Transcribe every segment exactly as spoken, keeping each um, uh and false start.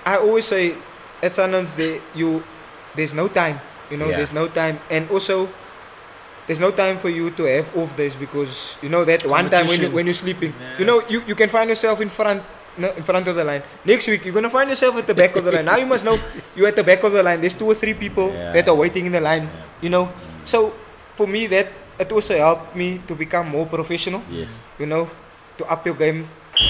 I always say at Sundowns, there you there's no time. You know, Yeah. there's no time, and also there's no time for you to have off days because you know that one time when you, Competition. when you're sleeping, Yeah. you know you, you can find yourself in front. No, in front of the line. Next week, you're gonna find yourself at the back of the line. Now you must know you're at the back of the line. There's two or three people Yeah. that are waiting in the line. You know, so for me, that it also helped me to become more professional. Yes. You know, to up your game.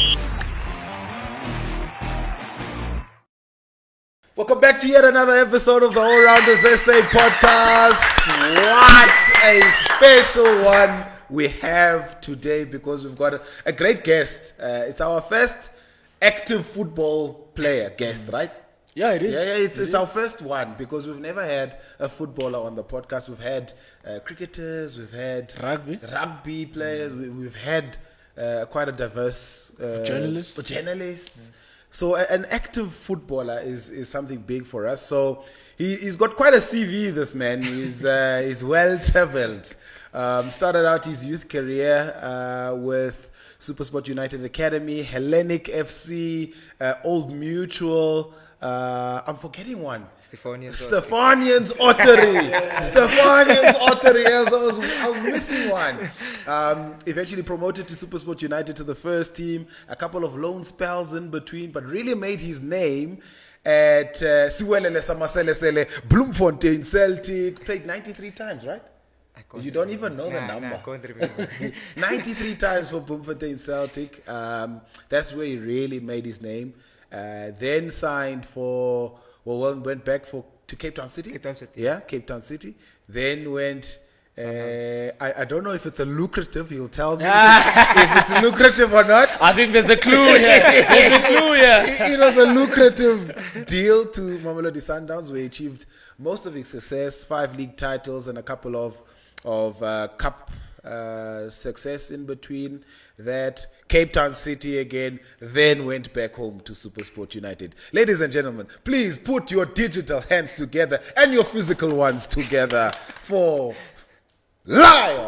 Welcome back to yet another episode of the All Rounders S A podcast. What a special one we have today because we've got a, a great guest. Uh, it's our first active football player guest, right? Yeah, it is. Yeah, yeah, it's, It it's is. our first one because we've never had a footballer on the podcast. We've had uh, cricketers, we've had Rugby. rugby players, we, we've had uh, quite a diverse uh, Journalists. journalists. So a- an active footballer is, is something big for us. So he, he's got quite a C V, this man. He's, uh, he's well traveled. Um, started out his youth career uh, with Supersport United Academy, Hellenic F C, uh, Old Mutual. Uh, I'm forgetting one. Stephanian. Stephanian's Ottery. Stephanian's Ottery. I was, I, was, I was missing one. Um, eventually promoted to Supersport United to the first team. A couple of loan spells in between, but really made his name at uh, Siwelele Samaselesele, Bloemfontein Celtic. Played ninety-three times, right? I can't You don't remember. even know the Nah, number. Nah, I can't remember. ninety-three times for Bloemfontein Celtic. Um, that's where he really made his name. Uh, then signed for, well, well, went back for to Cape Town City. Cape Town City. Yeah, Cape Town City. Then went. Uh, I, I don't know if it's a lucrative. He'll tell me if it's lucrative or not. I think there's a clue here. There's a clue here. It, it was a lucrative deal to Mamelodi Sundowns, where he achieved most of his success, five league titles and a couple of of uh, cup uh, success in between that. Cape Town City again, then went back home to Supersport United. Ladies and gentlemen, please put your digital hands together and your physical ones together for Lyle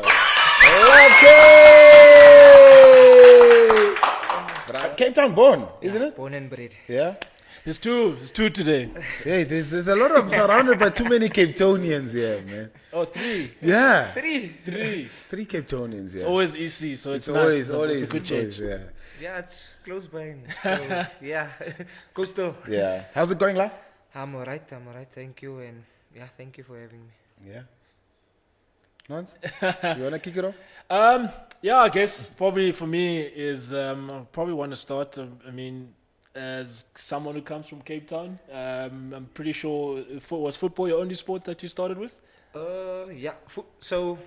Lucky! Cape Town born, isn't it? Born and bred. Yeah. There's two. There's two today. Hey, there's there's a lot of I'm surrounded by too many Cape Townians here, man. Oh, three. Yeah, Three. Three. three Cape Townians. Yeah, It's always easy, so it's, it's nice. always It's a- always it's a good it's change. always, Yeah, it's close by. So, yeah, Coastal. yeah, yeah. How's it going, La? I'm alright. I'm alright. Thank you, and yeah, thank you for having me. Yeah. Nance, you wanna kick it off? Um, yeah, I guess probably for me is um, I probably want to start. Um, I mean, as someone who comes from Cape Town, um, I'm pretty sure fo- was football your only sport that you started with? Uh, yeah. Fo- so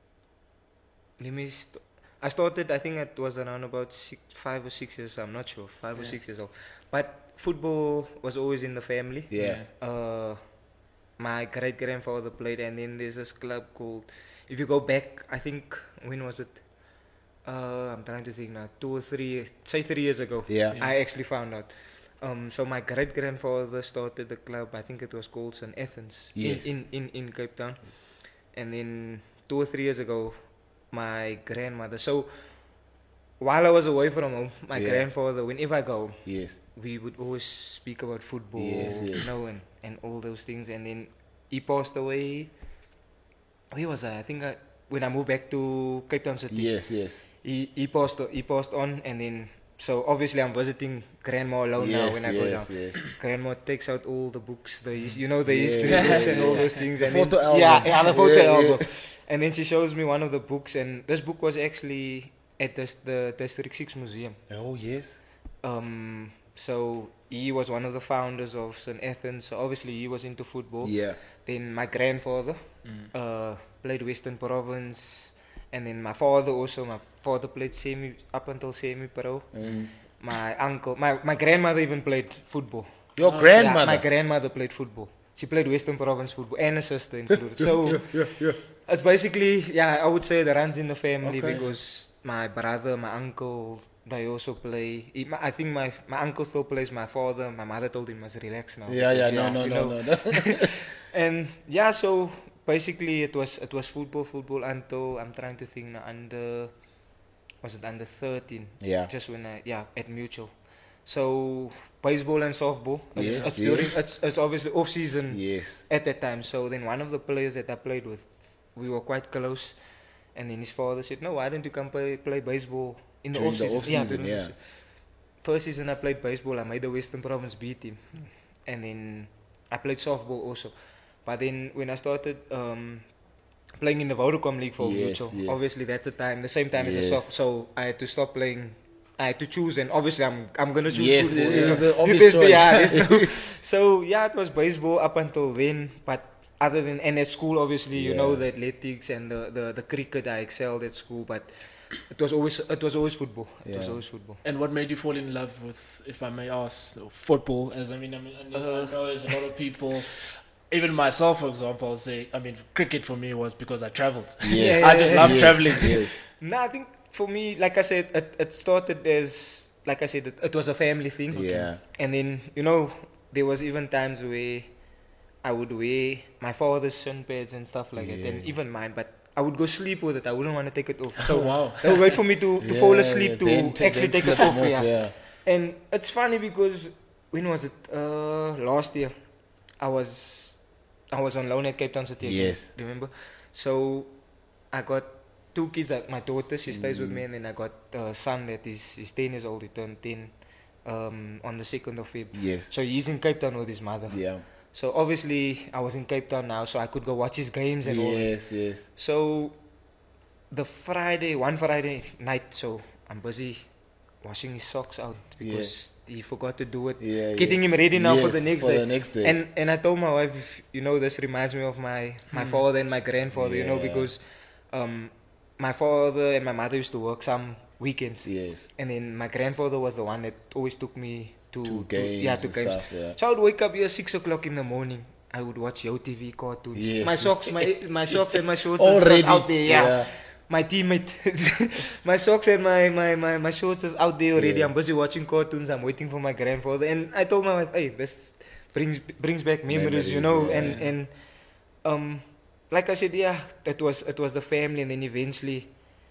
let me. St- I started. I think it was around about six, five or six years. I'm not sure. Five or Yeah. six years old. But football was always in the family. Yeah. Uh, my great grandfather played, and then there's this club called. If you go back, I think when was it? Uh, I'm trying to think now. Two or three, say three years ago. Yeah. Yeah. I actually found out. Um, so my great grandfather started the club. I think it was called Saint Athens Yes. in, in, in in Cape Town. And then two or three years ago, my grandmother. So while I was away from home, my Yeah. grandfather, whenever I go, Yes. we would always speak about football, Yes, yes. you know, and, and all those things. And then he passed away. Where was I? I think I, when I moved back to Cape Town City, Yes. Yes. he, he passed he passed on, and then so obviously I'm visiting grandma alone now Yes. when I go Yes. down. Yes. Grandma takes out all the books, the his- you know the Yeah, history yeah, books and yeah, all yeah. those things. The and photo then, album. Yeah, yeah, the photo Yeah, yeah. album. And then she shows me one of the books, and this book was actually at the the District Six Museum. Oh yes. Um, so he was one of the founders of Saint Athens. So obviously he was into football. Yeah. Then my grandfather uh, played Western Province, and then my father also. My father played semi up until semi-pro. Mm. My uncle, my, my grandmother even played football. Your Yeah, grandmother. my grandmother played football. She played Western Province football, and a sister included. So yeah. Yeah. it's basically, yeah, I would say that runs in the family Okay. because my brother, my uncle, they also play. He- my- I think my my uncle still plays. My father, my mother told him, "Must relax now." Yeah. Yeah. because, No. No. you No. know. No. No. And yeah, so basically it was it was football, football until I'm trying to think now under was it under thirteen? Yeah. Just when I yeah at Mutual. So baseball and softball. It's, Yes, it's, yes. during, it's, it's obviously off season Yes. at that time. So then one of the players that I played with, we were quite close. And then his father said, "No, why don't you come play, play baseball in the During off the season?" off-season, during the yeah. off-season. First season I played baseball, I made the Western Province B team, and then I played softball also. But then when I started um, playing in the Vodacom League for Yes, Mutual, yes. obviously that's the time, the same time as the Yes. soft. So I had to stop playing. I had to choose, and obviously I'm I'm gonna choose Yes, football. it you is know. an obvious There's the- yeah, choice. there's no- so yeah, it was baseball up until then. But other than and at school, obviously you know Yeah. the athletics and the, the, the cricket. I excelled at school, but it was always it was always football. It was Yeah. always football. And what made you fall in love with, if I may ask, football? As I mean, I mean, I know, I know there's a lot of people. Even myself, for example, I'll say, I mean, cricket for me was because I traveled. Yes. I just love Yes, traveling. Yes. No, I think for me, like I said, it, it started as, like I said, it, it was a family thing. Yeah. And then, you know, there was even times where I would wear my father's shin pads and stuff like that, and Yeah. even mine, but I would go sleep with it. I wouldn't want to take it off. So So wow. they would wait for me to, to fall Yeah, asleep then to actually then take it slip off. them Yeah. yeah. And it's funny because, when was it? Uh, last year. I was I was on loan at Cape Town City. again, Yes. Remember? So I got two kids. Like my daughter, she stays with me, Mm. and then I got a son that is, is ten years old. He turned ten um, on the second of February. Yes. So he's in Cape Town with his mother. Yeah. So obviously I was in Cape Town now, so I could go watch his games and all that. Yes, yes. So the Friday, one Friday night, so I'm busy washing his socks out because he forgot to do it. Yeah, Getting yeah. him ready now for Yes, the next for day. the next day. And and I told my wife, you know, this reminds me of my, my father and my grandfather, you know, Yeah. because um, my father and my mother used to work some weekends. Yes. And then my grandfather was the one that always took me to, To to- games yeah, to and games. stuff, yeah. So I would wake up here six o'clock in the morning. I would watch Yo T V cartoons. Yes. My socks, my my socks and my shorts Already is out there. Yeah. yeah. My teammate, my socks and my, my, my, my shorts is out there already. Yeah. I'm busy watching cartoons. I'm waiting for my grandfather. And I told my wife, hey, this brings brings back memories, you Memories, know. yeah. And and um, like I said, yeah, that was it was the family. And then eventually,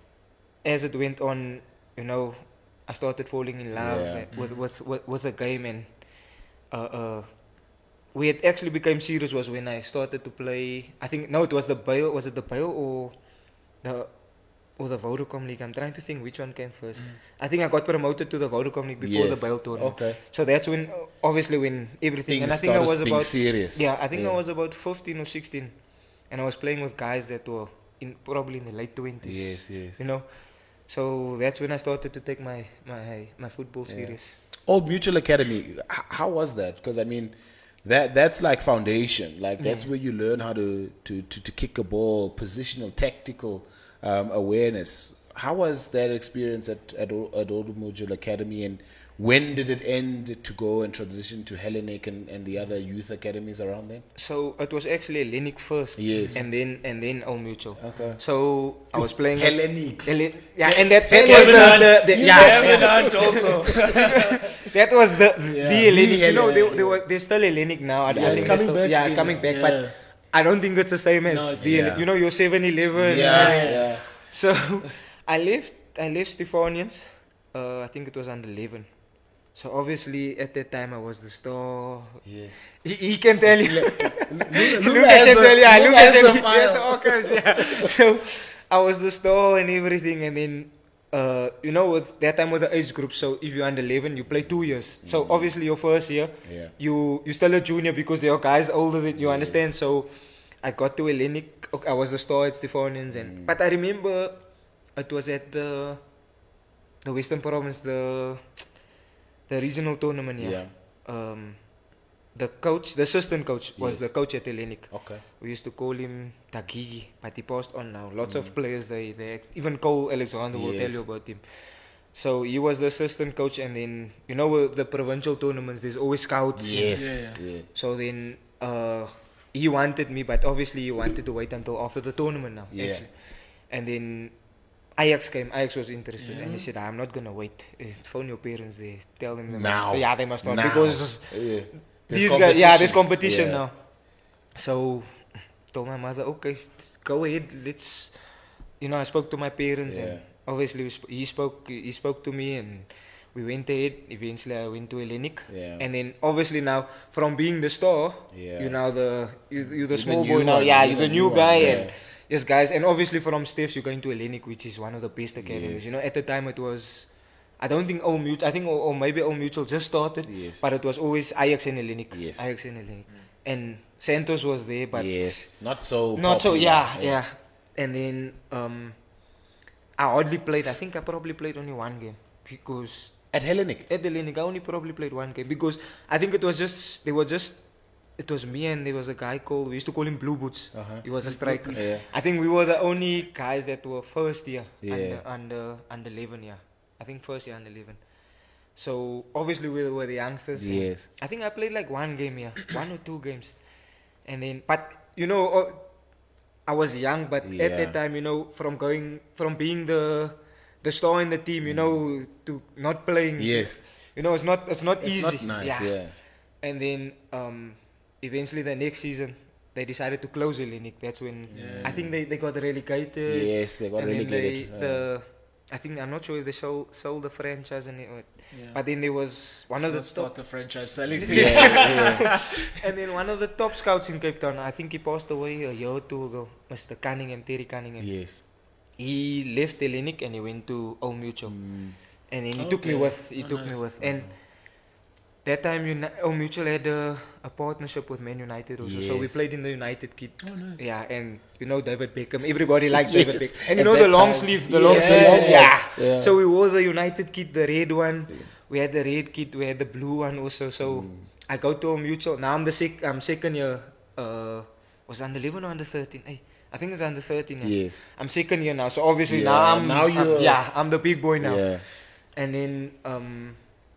as it went on, you know, I started falling in love Yeah. with, with with with the game, and uh, uh, we had actually became serious was when I started to play. I think no, it was the Bale. Was it the Bale or the or the Vodacom League? I'm trying to think which one came first. I think I got promoted to the Vodacom League before Yes. the Bale tournament. Okay. So that's when, uh, obviously, when everything. Things and I think I started was being about serious. yeah, I think Yeah. I was about fifteen or sixteen, and I was playing with guys that were in probably in the late twenties. Yes, yes. You know, so that's when I started to take my my my football Yeah. serious. Old Mutual Academy, h- how was that? Because I mean, that that's like foundation. Like that's Yeah. where you learn how to, to, to, to kick a ball, positional, tactical um, awareness. How was that experience at at, O- at Old Mutual Academy, and when did it end to go and transition to Hellenic and, and the other youth academies around then? So it was actually Hellenic first, Yes. and then and then Old Mutual. Okay. So I was playing Hellenic. Hellen- yeah, and that, that was Kevin Hunt. the, the, the You yeah, Kevin yeah. Hunt also. that was the Yeah. the Hellenic. The You know, they, Hellenic, they were they're still Hellenic now. I, Yeah, I it's think coming they're still- back Yeah, it's again. coming back, Yeah. but I don't think it's the same as No, it's- the yeah. you know your seven eleven. Yeah, Yeah. yeah. So I left I left Stephanians. Uh, I think it was under eleven. So obviously at that time I was the star. Yes. He, he can tell you. Luca Luca has can the- tell you. Yeah, Luca Luca has can the tell you. file. Yes, the archives, yeah. So I was the star and everything, and then uh, you know, with that time with the age group. So if you're under eleven, you play two years. So obviously your first year, Yeah. you you still a junior because there are guys older than you. Understand? So I got to Hellenic. Okay, I was the star at Stephanians, and Mm. but I remember it was at the the Western Province, the the regional tournament. Yeah. Yeah. Um, the coach, the assistant coach, was Yes. the coach at Hellenic. Okay. We used to call him Tagigi, but he passed on now. Lots Mm. of players, they, they even Cole Alexander will tell Yes. you about him. So he was the assistant coach, and then you know with the provincial tournaments, there's always scouts. Yes. Yeah, yeah. Yeah. So then uh, he wanted me, but obviously he wanted to wait until after the tournament now. Yeah. Actually. And then Ajax came. Ajax was interested, and he Yeah. said, "I'm not gonna wait. Eh, Phone your parents. They tell them they Now. must. Yeah, they must start Now. because Yeah. There's these guys. Yeah, there's competition. competition Yeah. now." So told my mother, "Okay, go ahead. Let's." You know, I spoke to my parents, Yeah. and obviously we sp- he spoke. He spoke to me, and we went ahead. Eventually, I went to Hellenic. Yeah. And then obviously now, from being the star, Yeah. you're now the you, you're the You're the small new boy now. one, Yeah, you're you're the the new new one, guy. yeah. And yes, guys. And obviously from Steph's, you're going to Hellenic, which is one of the best academies. Yes. You know, at the time it was. I don't think Old Mutual. I think or, or maybe Old Mutual just started. Yes. But it was always Ajax and Hellenic. Yes. Ajax and Hellenic. And Santos was there, but yes, not so. not so. popular. Yeah, yeah. And then um, I hardly played. I think I probably played only one game because At Hellenic. at the Hellenic I only probably played one game because I think it was just they were just it was me and there was a guy called we used to call him Blue Boots. Uh-huh. He was a striker. Yeah. I think we were the only guys that were first year Yeah. under under under eleven. Yeah, I think first year under eleven. So obviously we were the youngsters. and Yes. I think I played like one game here, one or two games, and then but you know uh, I was young, but at Yeah. that time you know from going from being the the star in the team, you know, to not playing. Yes. You know, it's not it's not It's easy. not nice. Yeah. And then um, eventually the next season they decided to close Hellenic. That's when Yeah. I think they, they got relegated. Yes, they got and then relegated. They, uh, the I think I'm not sure if they sold sold the franchise and it, Yeah. but then there was one of the Let's start top, the franchise selling. yeah, yeah. and then one of the top scouts in Cape Town. I think he passed away a year or two ago. Mister Cunningham, Terry Cunningham. Yes. He left Hellenic and he went to Old Mutual. Mm. And then he took me Okay. with. He Oh, took nice. me with. And that time, Uni- Old Mutual had a, a partnership with Man United also. So we Yes. played in the United kit. Oh, nice. Yeah, and you know David Beckham. Everybody liked David Yes, Beckham. And you at know that the long time. sleeve, the Yeah, long sleeve. yeah, Yeah. yeah. So we wore the United kit, the red one. We had the red kit. We had the blue one also. So Mm. I go to Old Mutual. Now I'm the sec- I'm second year. Uh, was it under eleven or under thirteen? Hey, I think it's under thirteen. Yeah. Yes. I'm second year now. So obviously Yeah, now I'm now I'm- you're- yeah I'm the big boy now. Yeah. And then um,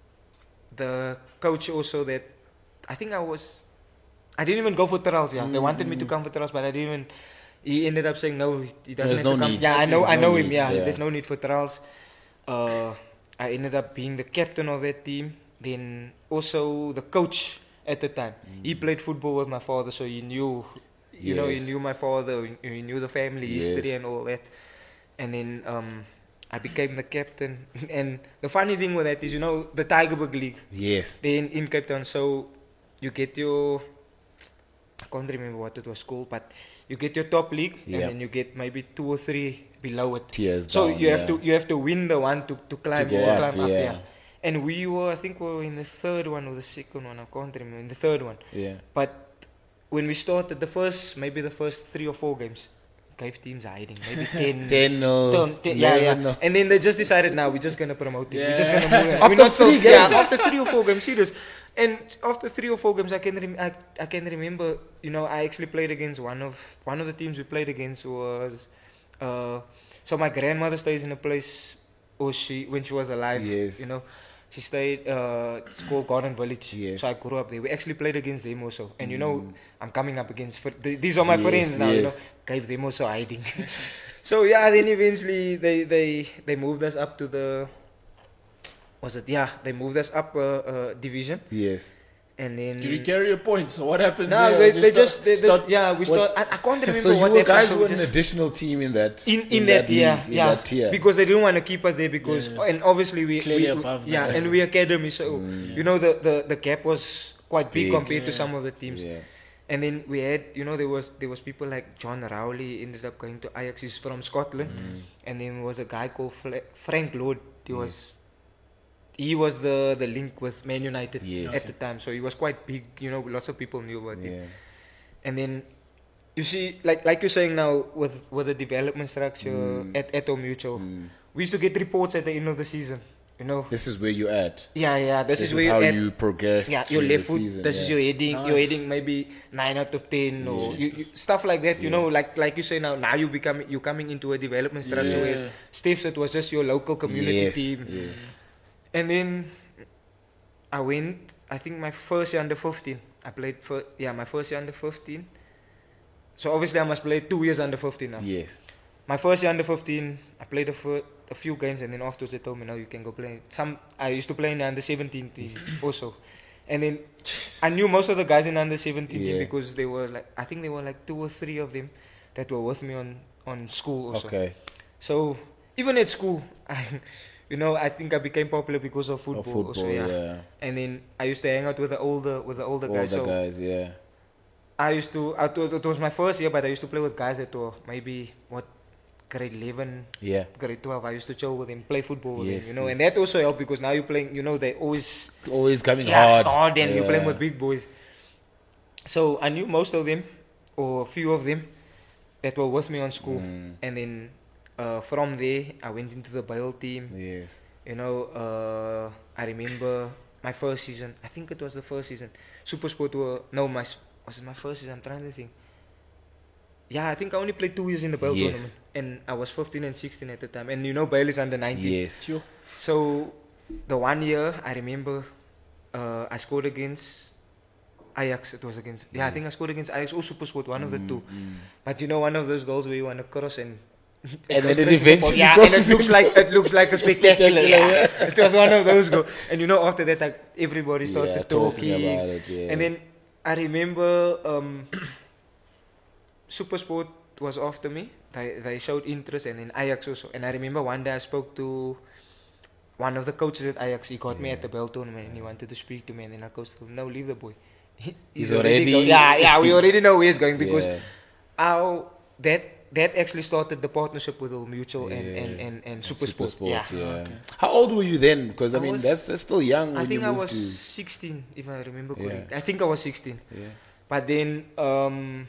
the coach also that I think I was I didn't even go for trials. Yeah, they wanted me to come for trials, but I didn't even. He ended up saying no. He doesn't There's have no to come. need. Yeah, I know. There's I no know him. need, Yeah, yeah. there's no need for trials. Uh, I ended up being the captain of that team. Then also the coach at the time. He played football with my father, so he knew. You know, he Yes. knew my father. He he knew the family Yes. history and all that. And then um, I became the captain. And the funny thing with that is, you know, the Tigerberg League. Yes. Then in Cape Town, so you get your, I can't remember what it was called, but you get your top league, Yeah. and then you get maybe two or three below it. Tears So down, you have yeah. to you have to win the one to to climb go to up, climb up, yeah. yeah. And we were, I think, we were in the third one or the second one. I can't remember. In the third one, Yeah. but when we started the first, maybe the first three or four games, gave teams hiding, maybe ten. Ten no. Ten, ten, yeah, yeah. No. And then they just decided, now we're just gonna promote it. We're just Yeah. gonna move it. After We're not so- three Yeah, games? after three or four games, serious. And after three or four games, I can rem- I, I can remember. You know, I actually played against one of one of the teams we played against was. Uh, so my grandmother stays in a place, or she when she was alive. Yes. You know, she stayed. Uh, it's called Garden Village. Yes. So I grew up there. We actually played against them also. And you know, I'm coming up against. fr- th- These are my Yes, friends now. You know, yes. gave them also hiding. So yeah, then eventually they they they moved us up to the. Was it yeah? They moved us up a uh, uh, division, Yes. and then. Did you carry your points? What happens No, there? they, Just they start- just they, they, start- yeah we what- start. I, I can't remember So you what were that guys was, were so an just- additional team in that in in, that, league, yeah in yeah that tier. because they didn't want to keep us there because Yeah. and obviously we, Clearly we, we- above yeah that. and we academy so Mm. you know the, the the gap was quite It's big, big. compared to Yeah. some of the teams. Yeah. And then we had, you know, there was there was people like John Rowley ended up going to Ajax. He's from Scotland, Mm. and then there was a guy called Fla- Frank Lord. He was he was the the link with Man United Yes. at the time, so he was quite big. You know, lots of people knew about him. Yeah. And then you see, like like you're saying now, with with the development structure Mm. at Eto Mutual, Mm. we used to get reports at the end of the season. You know, This is where you're at. yeah, yeah. This, This, is is, where how you're at. you progress. Yeah, through your the left foot. season, This yeah. is your heading. You're Nice. heading maybe nine out of ten, or Yeah. you, you, stuff like that. You Yeah. know, like like you say now. Now you become you're coming into a development structure. Yes. Whereas Steve's, it was just your local community Yes, team. yes. And then I went. I think my first year under fifteen. I played for yeah my first year under fifteen. So obviously I must play two years under fifteen now. Yes. My first year under fifteen, I played a, fir- a few games, and then afterwards they told me, "No, you can go play." Some I used to play in the under seventeen team also, and then I knew most of the guys in the under seventeen team Yeah. because they were like, I think there were like two or three of them that were with me on on school also. Okay. So even at school, I, you know, I think I became popular because of Of football. football, also, yeah. yeah. And then I used to hang out with the older, with the older All guys. the So guys, yeah. I used to, it was, it was my first year, but I used to play with guys that were maybe, what, grade eleven, Yeah. grade twelve. I used to chill with them, play football with Yes, them, you know, yes. and that also helped because now you're playing, you know, they always Always coming yeah, hard. and you're playing Yeah. with big boys. So I knew most of them, or a few of them, that were with me on school. Mm. And then uh, from there, I went into the Bale team. Yes. You know, uh, I remember my first season. I think it was the first season. Supersport were no, my s- was it my first season? I'm trying to think. Yeah, I think I only played two years in the Bale Yes. tournament, and I was fifteen and sixteen at the time. And you know, Bale is under nineteen. Yes. Sure. So the one year I remember, uh, I scored against Ajax. It was against yeah, I think I scored against Ajax or Supersport, one of the two. Mm. But you know, one of those goals where you want to cross and And goes then it straight to the eventually ball. yeah, and it goes looks like it looks like a spectacular. Spectacular, yeah. It was one of those goals, and you know, after that, like, everybody started Yeah, talking, talking about it, yeah. and then I remember um, Supersport was after me. They they showed interest, and then Ajax also. And I remember one day I spoke to one of the coaches at Ajax. He got me at the Bell tournament, and he wanted to speak to me. And then I coached him, no, leave the boy. He- He's already- go- yeah, yeah. We already know where he's going because Yeah. our that that actually started the partnership with Old Mutual and, Yeah. and, and, and Super Supersport. Sport, yeah. yeah. Okay. How old were you then? Because I, I mean, was- that's, that's still young I when think you I moved was to. sixteen, if I remember Yeah. correctly. I think I was sixteen. Yeah. But then, um,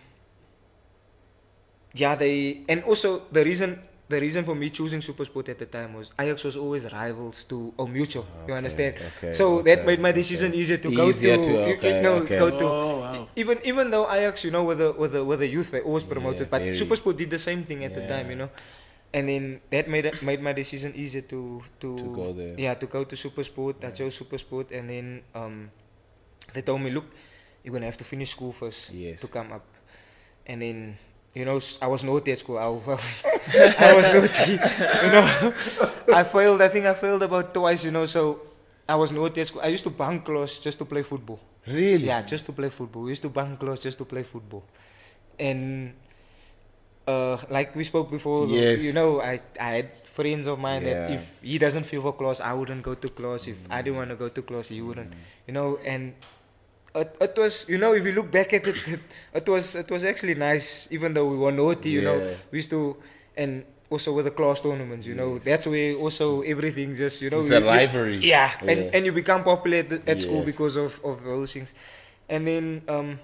yeah, they and also the reason the reason for me choosing Supersport at the time was Ajax was always rivals to Old Mutual. You Okay, understand? okay, so okay, that made my okay. decision easier to go Easier to. to- you- you okay, know, okay. go to. Oh, wow. Even even though Ajax, you know, with the with the with the youth, they always promoted, Yeah, but very. Supersport did the same thing at the Yeah. time, you know. And then that made it, made my decision easier to to, To go there. Yeah, to go to Supersport. I chose Supersport, and then um, they told me, look, you're gonna have to finish school first Yes. to come up. And then, you know, s- I was naughty at school. I, I was naughty. You know, I failed. I think I failed about twice. You know, so I was naughty at school. I used to bunk class just to play football. Really? Yeah, just to play football. We used to bunk class just to play football. And uh, like we spoke before, Yes. you know, I I had friends of mine that Yeah. if he doesn't feel for class, I wouldn't go to class. If I didn't want to go to class, he wouldn't. You know, and it, it was, you know, if you look back at it, it, it was it was actually nice, even though we were naughty. You know, Yeah. we used to, and also with the class tournaments, you know, Yes. that's where also everything just, you know, It's we- a we- rivalry. yeah, and, Yeah. and you become popular at, the- at school Yes. because of, of those things. And then um,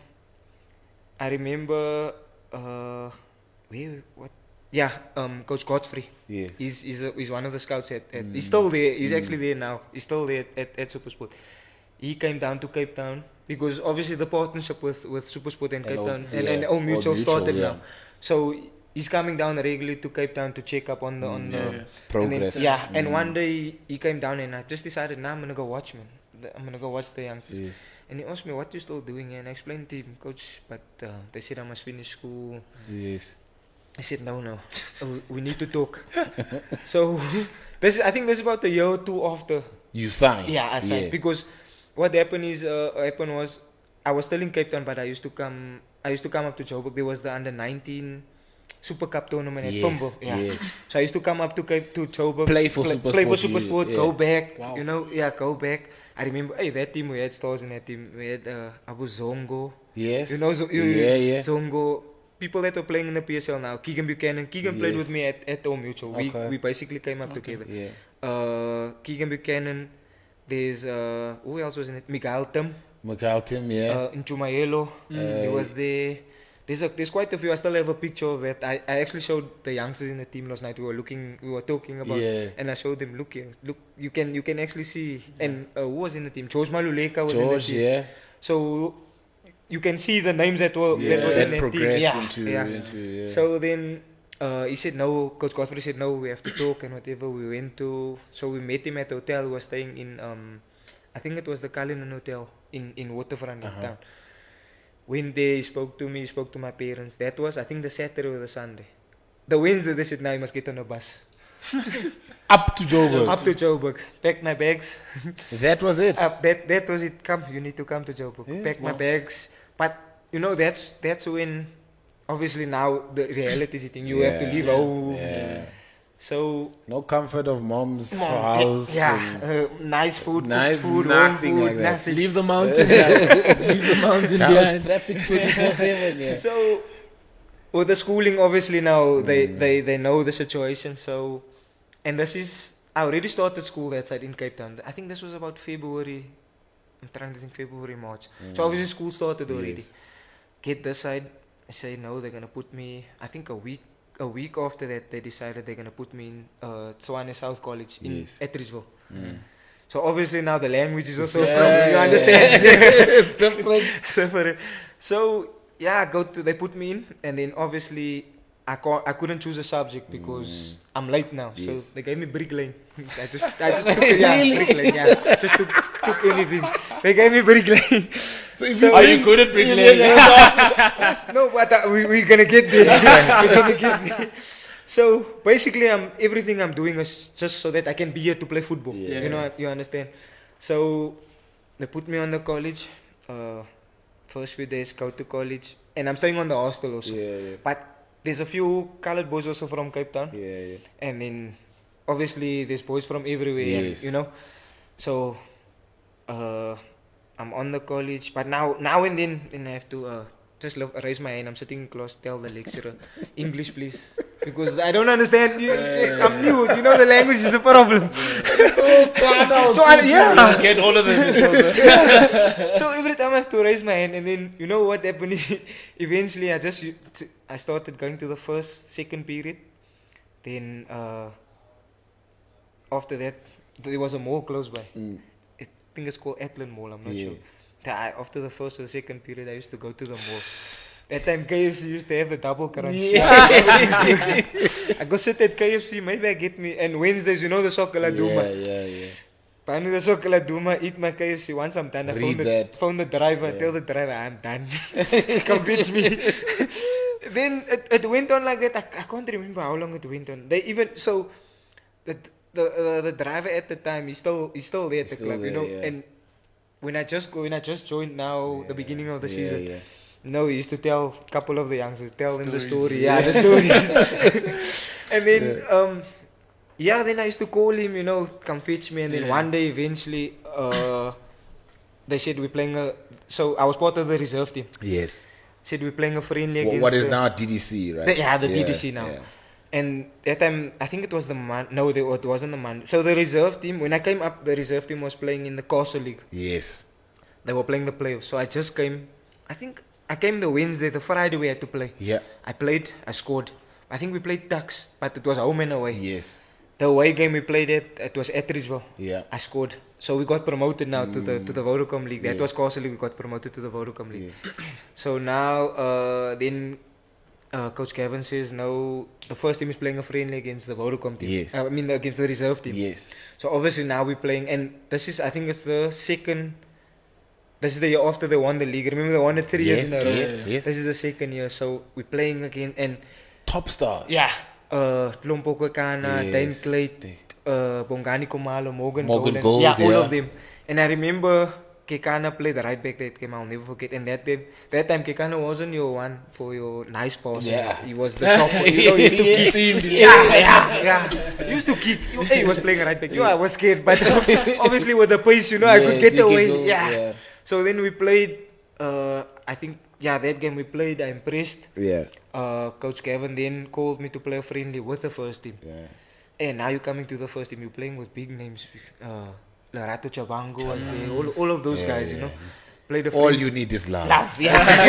I remember, uh, where, what? Yeah, um, Coach Godfrey. Yes. He's he's, a, he's one of the scouts at, at Mm. he's still there. He's Mm. actually there now. He's still there at, at, at Supersport. He came down to Cape Town because obviously the partnership with, with Supersport and And Cape Old- Town and, yeah, and Old Mutual Old Mutual, started yeah. now. So he's coming down regularly to Cape Town to check up on the on Mm, the yeah. and then- Progress. yeah, and Mm. one day he came down and I just decided, now I'm gonna go watch, man. I'm gonna go watch the youngsters. Yeah. And he asked me, what you still doing here? And I explained to him, Coach, but uh, they said I must finish school. Yes. I said, no, no, we- we need to talk. So this is, I think this is about a year or two after. You signed. Yeah, I signed. Because what happened is, uh, happened was, I was still in Cape Town, but I used to come, I used to come up to Joburg. There was the under nineteen Super Cup tournament at Yes. Pumbo. Yeah. Yes. So I used to come up to Cape to Joburg, Play for play, Supersport, play for you- Supersport, yeah. go back. Wow. You know, yeah, go back. I remember, hey, that team we had stars in that team. We had uh, Abu Zongo. Yes. You know, so, you, yeah, yeah. Zongo. People that are playing in the P S L now. Keegan Buchanan. Keegan played Yes. with me at at Old Mutual. We Okay. we basically came up Okay. together. Yeah. Uh, Keegan Buchanan. There's uh, who else was in it? Miguel Tim. McAltim, yeah. Uh, Nchumayelo. Mm. He was there. There's a, there's quite a few. I still have a picture of that. I, I actually showed the youngsters in the team last night. We were looking, we were talking about, Yeah. and I showed them. Look here, look. You can you can actually see. And uh, who was in the team? George Maluleka was George, in the team. yeah. So you can see the names that were, Yeah. that were in That that progressed team. Yeah, into, yeah. into, yeah. So then uh, he said no. Coach Godfrey said no. We have to talk and whatever. We went to. So we met him at the hotel. We were staying in. Um, I think it was the Cullinan Hotel in in Waterfront in Uh-huh. town. Went there. He spoke to me. He spoke to my parents. That was I think the Saturday or the Sunday. The Wednesday they said now you must get on a bus Up to Joburg. up to Joburg. Pack my bags. That was it. Up, that that was it. Come, you need to come to Joburg. Yeah, Pack my wow. bags. But you know that's that's when obviously now the reality is hitting. You have to Yeah, leave yeah, home. Yeah. So No comfort of mom's Mom, house. yeah, and uh, nice food, Nice- cooked food, nothing home food, like that. nothing. Leave the mountain. guys. Leave the mountain that was behind. traffic twenty-four seven, yeah. So with the schooling, obviously now they, they, they know the situation. So, and this is I already started school that side in Cape Town. I think this was about February. I'm trying to think February, March. So obviously school started already. Yes. Get this side. I say no. They're gonna put me. I think a week. A week after that, they decided they're gonna put me in uh, Tshwane South College in Yes. Etteridgeville. Mm. So obviously now the language is also Yeah, from. You yeah, understand? it's different. Separate. So yeah, go to they put me in, and then obviously I can't, I couldn't choose a subject because I'm late now. So Yes. they gave me bricklaying. I just I just took it, yeah, bricklaying. Yeah, just took, took anything. They gave me bricklaying. So if So- Are you good at bricklaying? No, but uh, we we're gonna get there. We're gonna get there. So basically, I'm everything I'm doing is just so that I can be here to play football. Yeah. You know, you understand. So they put me on the college. Uh, first few days, go to college, and I'm staying on the hostel also. Yeah, yeah, But there's a few colored boys also from Cape Town, yeah, yeah. and then obviously there's boys from everywhere. and, Yes. you know, so uh, I'm on the college, but now now and then, then I have to uh, just lo- raise my hand. I'm sitting in class, tell the lecturer, English please, because I don't understand. You, I'm new, you know, the language is a problem. So Tswana, So I- yeah. Get all of them. So every time I have to raise my hand, and then you know what happened? Eventually, I just I started going to the first, second period. Then uh, after that, there was a mall close by. Mm. I think it's called Atlan Mall. I'm not Yeah. sure. That I- after the first or second period, I used to go to the mall. That time K F C used to have the double currency. I go sit at K F C. Maybe I get me. And Wednesdays, you know the Sokala Duma. Yeah, yeah, yeah. But the Sokala Duma, eat my K F C. Once I'm done, I Read phone the, that. phone the driver, Yeah. tell the driver I'm done. Convince me. Then it, it went on like that. I, I can't remember how long it went on. They even so the the uh, the driver at the time he's still he's still there at He's the still club, you there, know. yeah. And when I just go when I just joined now the beginning of the Yeah, season. yeah. No, he used to tell a couple of the youngsters, tell them the Stories. story. Yeah, the stories. And then, um, yeah, then I used to call him, you know, come fetch me. And then Yeah. one day, eventually, uh, they said we're playing a. So I was part of the reserve team. Yes. Said we're playing a friendly Wha- against. what is the- now D D C, right? The- yeah, the D D C now. yeah. And that time, I think it was the man. No, they, it wasn't the man. So the reserve team, when I came up, the reserve team was playing in the Castle League. Yes. They were playing the playoffs. So I just came. I think I came the Wednesday, the Friday we had to play. Yeah. I played, I scored. I think we played Tucks, but it was home and away. Yes. The away game we played it, it was Etteridgeville. Yeah. I scored. So we got promoted now to the to the Vodacom League. That Yeah. was Castle League, we got promoted to the Vodacom League. So now, uh, then uh, Coach Gavin says, no, the first team is playing a friendly against the Vodacom team. Yes. Uh, I mean, against the reserve team. Yes. So obviously now we're playing, and this is, I think it's the second, this is the year after they won the league. Remember they won it three years Yes. in a row? Yes. Yes. This is the second year, so we're playing again, and Top stars. yeah, uh, Tlompo Kwekana, Yes. Dane Clay, uh, Bongani Komalo, Morgan, Morgan Gold, Gold, yeah, all yeah. of them. And I remember Kekana played the right back that game. I'll never forget. And that day, that time Kekana wasn't your one for your nice pass. Yeah. He was the top. You know, he used to Yes, kick. indeed. Yeah, yeah, yeah. He used to kick. You- Hey, he was playing right back. You, I was scared, but obviously with the pace, you know, I could Yes, get you can away. go, yeah. yeah. So then we played. Uh, I think yeah, that game we played. I impressed. Yeah. Uh, Coach Gavin then called me to play a friendly with the first team. Yeah. And now you're coming to the first team. You're playing with big names. Uh, Larato Chabango was there. All, all of those Yeah, guys, you yeah. know. Played a All friendly. you need is love. Love,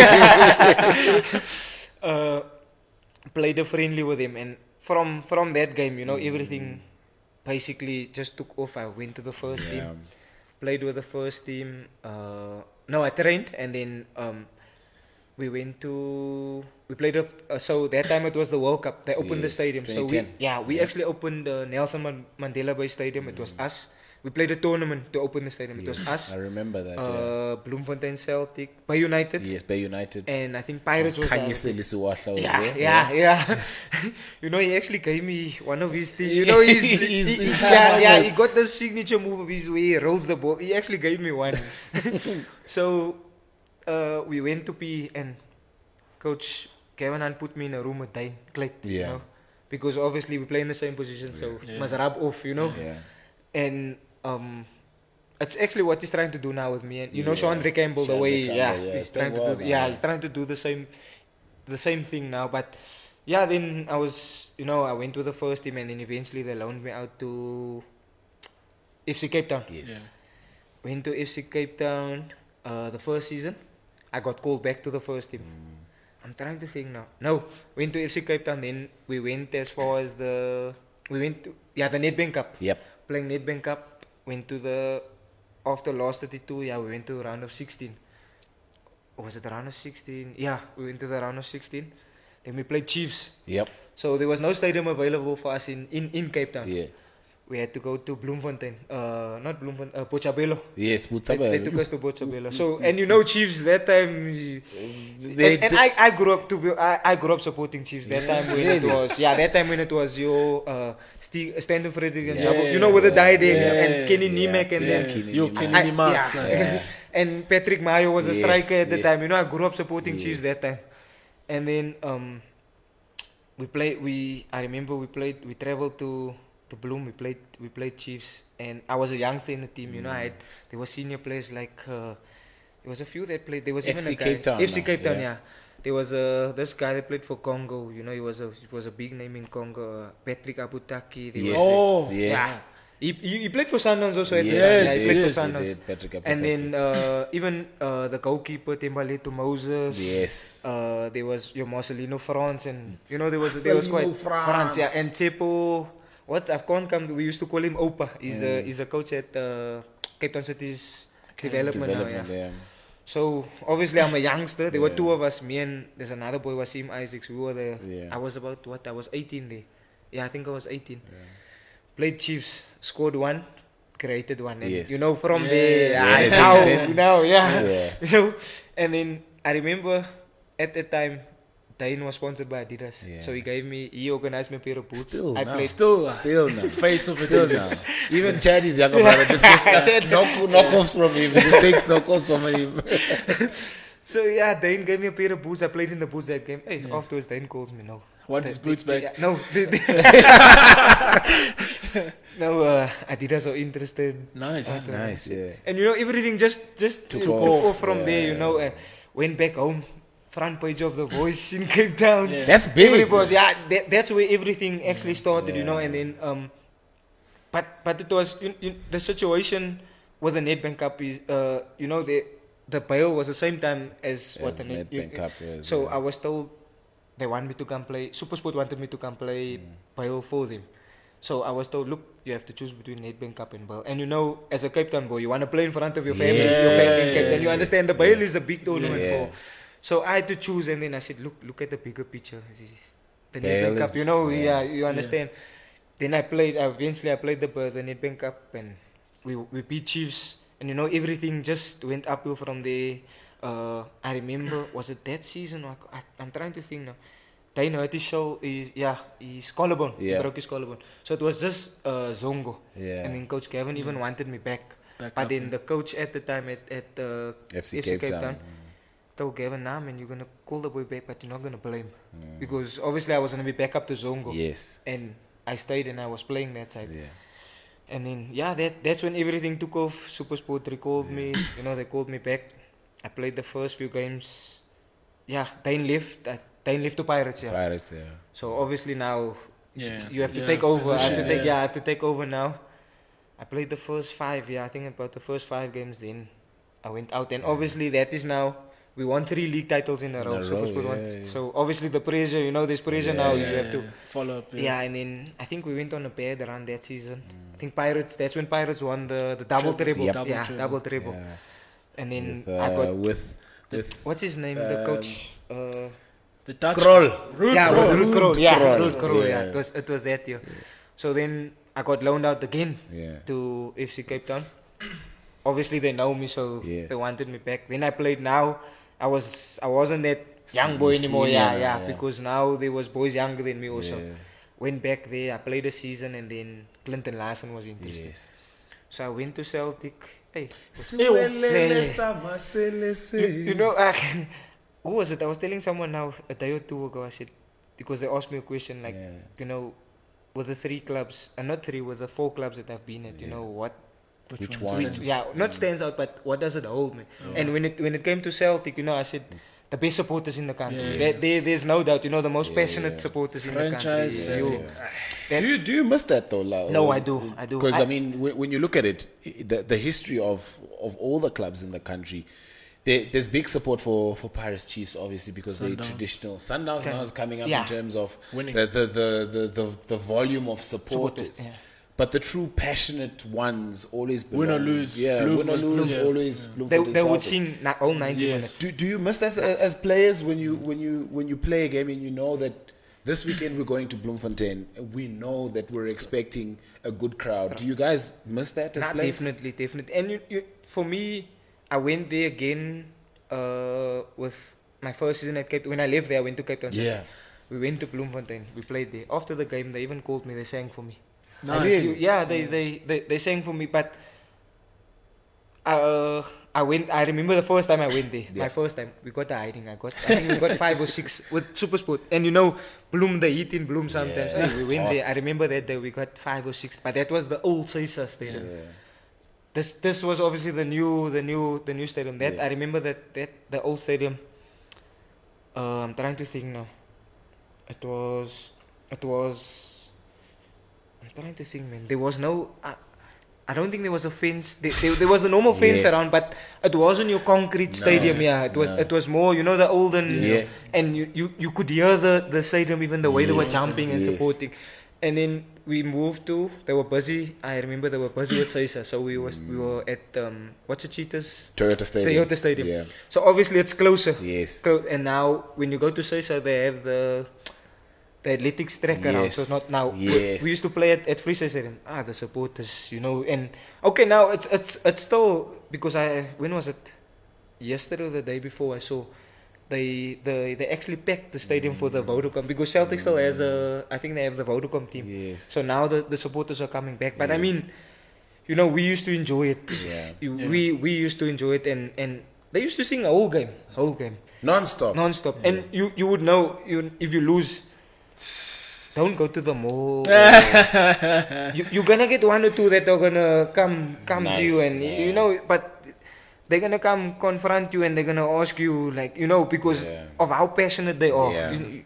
yeah. uh, played a friendly with him, and from from that game, you know, everything basically just took off. I went to the first Yeah. team, played with the first team. Uh, no, I trained, and then um, we went to we played. A, uh, so that time it was the World Cup. They opened the Yes, stadium. So we twenty ten. yeah we Yeah. actually opened the Nelson Man- Mandela Bay Stadium. It was us. We played a tournament to open the stadium. It was Yes, us. I remember that. Uh, Bloemfontein Celtic, Bay United, yeah. Yes, Bay United. and I think Pirates was Kanye the- Selisuwahla was yeah, there. yeah, yeah. You know, he actually gave me one of his things. You know, he's, His- he- his he- hand yeah, yeah. numbers. He got the signature move of his way he rolls the ball. He actually gave me one. So uh, we went to P, and Coach Kevin Hunt put me in a room with Dane Clayt. You Yeah. know, because obviously we play in the same position, so Yeah. must rub off, you know. Yeah. And um, it's actually what he's trying to do now with me. And you know, Yeah. Sean Campbell, the Sean way, Campbell, yeah, yeah, he's it's trying to done do, well yeah, now. he's trying to do the same, the same thing now. But yeah, then I was, you know, I went with the first team, and then eventually they loaned me out to F C Cape Town. Yes. Yeah. Went to F C Cape Town uh, the first season. I got called back to the first team. I'm trying to think now. No, went to F C Cape Town. Then we went as far as the we went to yeah the Nedbank Cup. Yep. Playing Nedbank Cup. Went to the after last thirty-two. Yeah, we went to the round of sixteen. Or was it the round of sixteen? Yeah, we went to the round of sixteen. Then we played Chiefs. Yep. So there was no stadium available for us in in, in Cape Town. Yeah. We had to go to Bloemfontein. Uh, not Bloemfontein. Uh, Botshabelo. Yes. They, they Mutsabelo. took us to Botshabelo. So and you know Chiefs that time. They and and did- I, I grew up to be, I, I grew up supporting Chiefs that time when it was yeah that time when it was your uh St- Stanton Frederick and Yeah. Jabo, you know with the diadem Yeah. and Kenny Yeah. Niemek and Yeah. then Kenny You Niemek. Kenny I- Niemek, yeah. son. Yeah. and Patrick Mayo was a Yes, striker at the yeah. time. You know I grew up supporting Chiefs Yes. that time, and then um we played we I remember we played we traveled to to Bloem. We played we played Chiefs, and I was a youngster in the team. You know I had, there were senior players like. Uh, there was a few that played. There was F even C a guy, Cape Town F C now, Cape Town, yeah. yeah. There was a this guy that played for Congo. You know, he was a he was a big name in Congo. Uh, Patrick Abutaki. There Yes. was- Oh, Yes. yeah. He, he he played for Sundowns also. At Yes. the- Yes, yeah, he he played did, for he Sundowns. did, Patrick And Apataki. then uh, even uh, the goalkeeper Tembaleto Moses. Yes. Uh, there was your Marcelino France, and you know there was there was quite Marcelino France. yeah. And Chepo, what's I've can't come. We used to call him Opa. He's a he's a coach at uh, Cape Town City's development, Development, now. Yeah. yeah. So obviously I'm a youngster. There were Yeah. two of us. Me and there's another boy, Wasim Isaacs. We were there. Yeah. I was about what? I was eighteen there. Yeah, I think I was eighteen. Played Chiefs, scored one, created one. And Yes. you know from Yeah, there, yeah, ah, yeah, now, then- now, yeah. Yeah. You know. And then I remember at the time, Dane was sponsored by Adidas. Yeah. So he gave me, he organized me a pair of boots. Still I now. played. Still, uh, Still now. face of Still Adidas. now. Even Chaddy's younger brother just gets Chad. knock, knockoffs from him. He just takes knockoffs from him. So yeah, Dane gave me a pair of boots. I played in the boots that game. Hey, afterwards Dane calls me, no. Want The- his boots the- back? yeah, no. the- the- no, uh, Adidas are interested. Nice. Nice, yeah. And you know, everything just just Took took off. off from there, you Yeah. know. Uh, went back home, front page of The Voice in Cape Town. Yeah. That's big. Everybody was, yeah, that, that's where everything actually started, you know. Yeah. And then, um, but but it was, you, you, the situation with the Nedbank Cup is, uh, you know, the the bail was the same time as what As the Net, Nedbank Cup, yes, So yeah. I was told they want me to come play. Supersport wanted me to come play Mm. bail for them. So I was told, look, you have to choose between Nedbank Cup and bail. And you know, as a Cape Town boy, you want to play in front of your family, Yes, your family in Cape Town. yes, You yes. understand the bail is a big tournament Yeah. for. So I had to choose, and then I said, look, look at the bigger picture. The Bail Nedbank is- Cup, you know, yeah. yeah, you understand. Then I played. Eventually, I played the the Nedbank Cup, and we we beat Chiefs. And you know, everything just went uphill from there. Uh, I remember, was it that season? Or I, I'm trying to think now. Dane hurt his show, is yeah, his collarbone. He Yeah. broke his collarbone. So it was just uh, Zongo. Yeah. And then Coach Gavin even wanted me back. Back but up, then yeah. the coach at the time at, at uh, F C Cape Town. told Gavin, nah man, you're going to call the boy back, but you're not going to play him. Because obviously I was going to be back up to Zongo. Yes. And I stayed and I was playing that side. Yeah. And then, yeah, that that's when everything took off. Supersport recalled me. You know, they called me back. I played the first few games. Yeah, Dane left. I, Dane left to Pirates, yeah. Pirates, yeah. So obviously now Yeah. you have to Yeah, take over. I have to position, take, yeah. yeah, I have to take over now. I played the first five, yeah, I think about the first five games. Then I went out, and obviously that is now we won three league titles in a In row. a row, Supersport won. yeah, yeah. So obviously the pressure, you know, there's pressure Yeah, now. yeah, You have to. follow up. Yeah, and then I think we went on a bad run that season. I think Pirates. That's when Pirates won the, the double Treble. treble. Yep. Double yeah, treble. double treble. Yeah. And then With, I uh, got with with what's his name? the um, coach. Uh, The Dutch. Kroll. Ruud yeah, Krol. Ruud Krol. Yeah, Krol. Ruud Krol. Yeah, Yeah. it was it was that year. So then I got loaned out again Yeah. to F C Cape Town. Obviously they know me, so Yeah. they wanted me back. Then I played. Now I was I wasn't that young boy Senior, anymore. Yeah, yeah, yeah. because now there was boys younger than me also. Yeah. Went back there. I played a season, and then Clinton Larson was interested. Yes. So I went to Celtic. Hey, Siwelele Yeah. sama sele se. you, you know, uh, who was it? I was telling someone now a day or two ago. I said, because they asked me a question like, Yeah. you know, with the three clubs, and not three, with the four clubs that I've been at, you Yeah. know, what, Which one one? which, yeah, not stands out, but what does it hold, man? Oh. And when it when it came to Celtic, you know, I said, the best supporters in the country. Yes. There, there, there's no doubt, you know, the most Yeah. passionate supporters in the Franchise, country. yeah. You- Do you do you miss that though, Lau? No, I do, I do. Because I, I- mean, when, when you look at it, i- the the history of of all the clubs in the country, there, there's big support for for Pirates Chiefs, obviously, because they're Sundowns. traditional. Sundowns now is coming up Yeah. in terms of Winning. the the, the, the, the the volume of supporters. Supporters, yeah. But the true passionate ones always Win or belong- lose, yeah, Bloem win or was- lose, yeah. always. Yeah. Bloemfontein They, they would Celtic. sing na- all ninety Yes. minutes. Do, do you miss that as, as players when you when you when you play a game and you know that this weekend we're going to Bloemfontein, we know that we're expecting a good crowd. Do you guys miss that as Nah, players? definitely, definitely. And you, you, for me, I went there again uh, with my first season at Cape. When I left there, I went to Cape Town. Yeah. We went to Bloemfontein. We played there. After the game, they even called me. They sang for me. Nice. You- Yeah, they, they, they, they sang for me. But uh, I went. I remember the first time I went there. Yeah. My first time, we got a hiding. I got. I think we got five or six with Supersport. And you know, Bloom, the heat in Bloom sometimes. Yeah, Hey, we it's went there. hot. I remember that day we got five or six. But that was the old Caesar Stadium. Yeah. This this was obviously the new the new the new stadium. That Yeah. I remember that that the old stadium. Uh, I'm trying to think now. It was it was. I'm trying to think, man. There was no. I, I don't think there was a fence. There, there, there was a normal fence Yes. around, but it wasn't your concrete No, stadium. Yeah, it was no. it was more. You know the olden. Yeah. And you, you, you could hear the, the stadium even the way they were Yes, jumping and yes. supporting. And then we moved to. They were busy. I remember they were busy with Caesar, so we was we were at um what's the Cheetahs? Toyota Stadium. Toyota Stadium. Yeah. So obviously it's closer. Yes. Clo- And now when you go to Caesar, they have the the athletics track around. Yes. So not now. We- Yes. We, used to play at at Free Stadium. Ah, the supporters, you know. And okay, now it's it's it's still because I when was it? Yesterday or the day before I saw. They, they they actually packed the stadium for the Vodacom because Celtic still has a I think they have the Vodacom team. Yes. So now the, the supporters are coming back. But I Yes. mean, you know, we used to enjoy it. Yeah. You, Yeah. We we used to enjoy it, and, and they used to sing a whole game, whole game, Non-stop. non-stop. And you, you would know you, if you lose, don't go to the mall. you, you're gonna get one or two that are gonna come come to you, Nice, and yeah. you know, but they're gonna come confront you, and they're gonna ask you, like, you know, because Yeah. of how passionate they are. Yeah. You- you-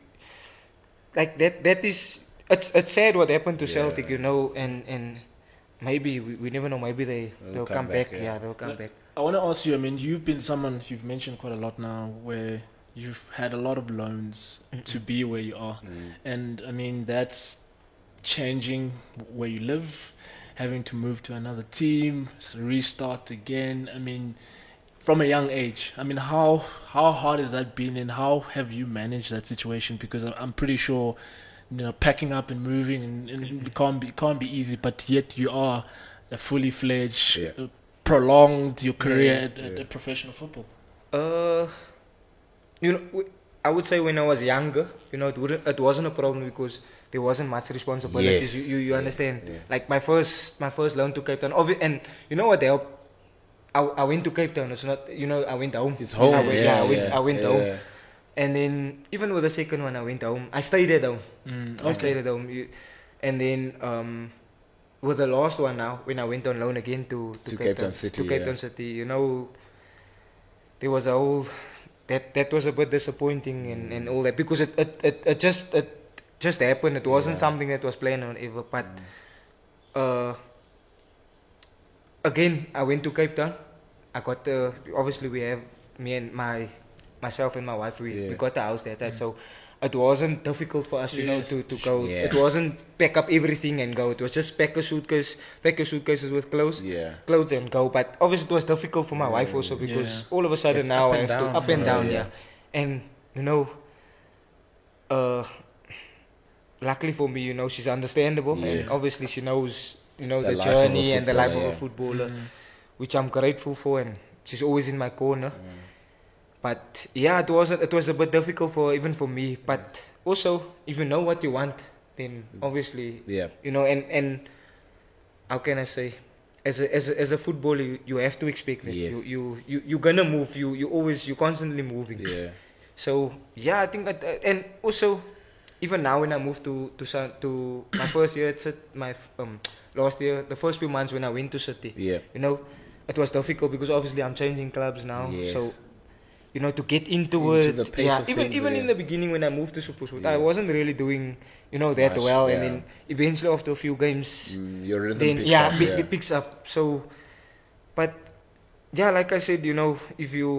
like that that is it's it's sad what happened to Yeah. Celtic, you know, and and maybe we, we never know, maybe they They'll they'll come come, back, back, yeah. yeah. they'll come Like- back. I want to ask you, I mean, you've been someone, you've mentioned quite a lot now, where you've had a lot of loans to be where you are. Mm. And I mean, that's changing where you live, having to move to another team, restart again. I mean, from a young age, I mean, how how hard has that been, and how have you managed that situation? Because I- I'm pretty sure, you know, packing up and moving and, and it can't be can't be easy. But yet you are a fully fledged, Yeah. uh, prolonged your career Yeah, at, at, yeah. at professional football. Uh, you know, w- I would say when I was younger, you know, it wouldn't, it wasn't a problem because there wasn't much responsibilities. Yes. You, you, you Yeah, understand? yeah. Like my first, my first loan to Cape Town, obvi- and you know what helped? I, I went to Cape Town. It's not, you know, I went home. It's home. I went, yeah, I went, yeah, I went yeah. home. And then even with the second one, I went home. I stayed at home. Mm, I stayed at home. You, and then um, with the last one now, when I went on loan again to, To Cape Town City, to Cape yeah. Town City, you know, there was a whole that that was a bit disappointing and, and all that because it it, it, it just it just happened. It wasn't Yeah. something that was planned on ever. But uh, again, I went to Cape Town. I got the obviously we have me and my myself and my wife. We Yeah. we got the house there, so it wasn't difficult for us, you know, Yes. to, to go. Yeah. It wasn't pack up everything and go. It was just pack a suitcase, pack your suitcases with clothes, Yeah. clothes and go. But obviously it was difficult for my wife also because Yeah. all of a sudden It's now up I and have down to up for and her, down, yeah. yeah. And you know, uh, luckily for me, you know, she's understandable and Yes. obviously she knows, you know, The the, life of a journey and the life of footballer, a yeah. footballer, Mm. which I'm grateful for, and she's always in my corner. Mm. But yeah, it was it was a bit difficult for even for me. But also, if you know what you want, then obviously, Yeah. you know, and and how can I say, as a as a, as a footballer, you, you have to expect that Yes. you you you you're gonna move. You you always you constantly moving. Yeah. So yeah, I think that, uh, and also, even now when I moved to to Sun- to my first year at City, my f- um last year, the first few months when I went to City, Yeah. you know, it was difficult because obviously I'm changing clubs now, Yes. so. You know, to get into, Into it. the pace yeah, of even things, even yeah. in the beginning when I moved to Supersport, Yeah. I wasn't really doing, you know, that Much, well. yeah. And then eventually after a few games, Mm, your rhythm then picks yeah, up. it, yeah. it picks up. So, but yeah, like I said, you know, if you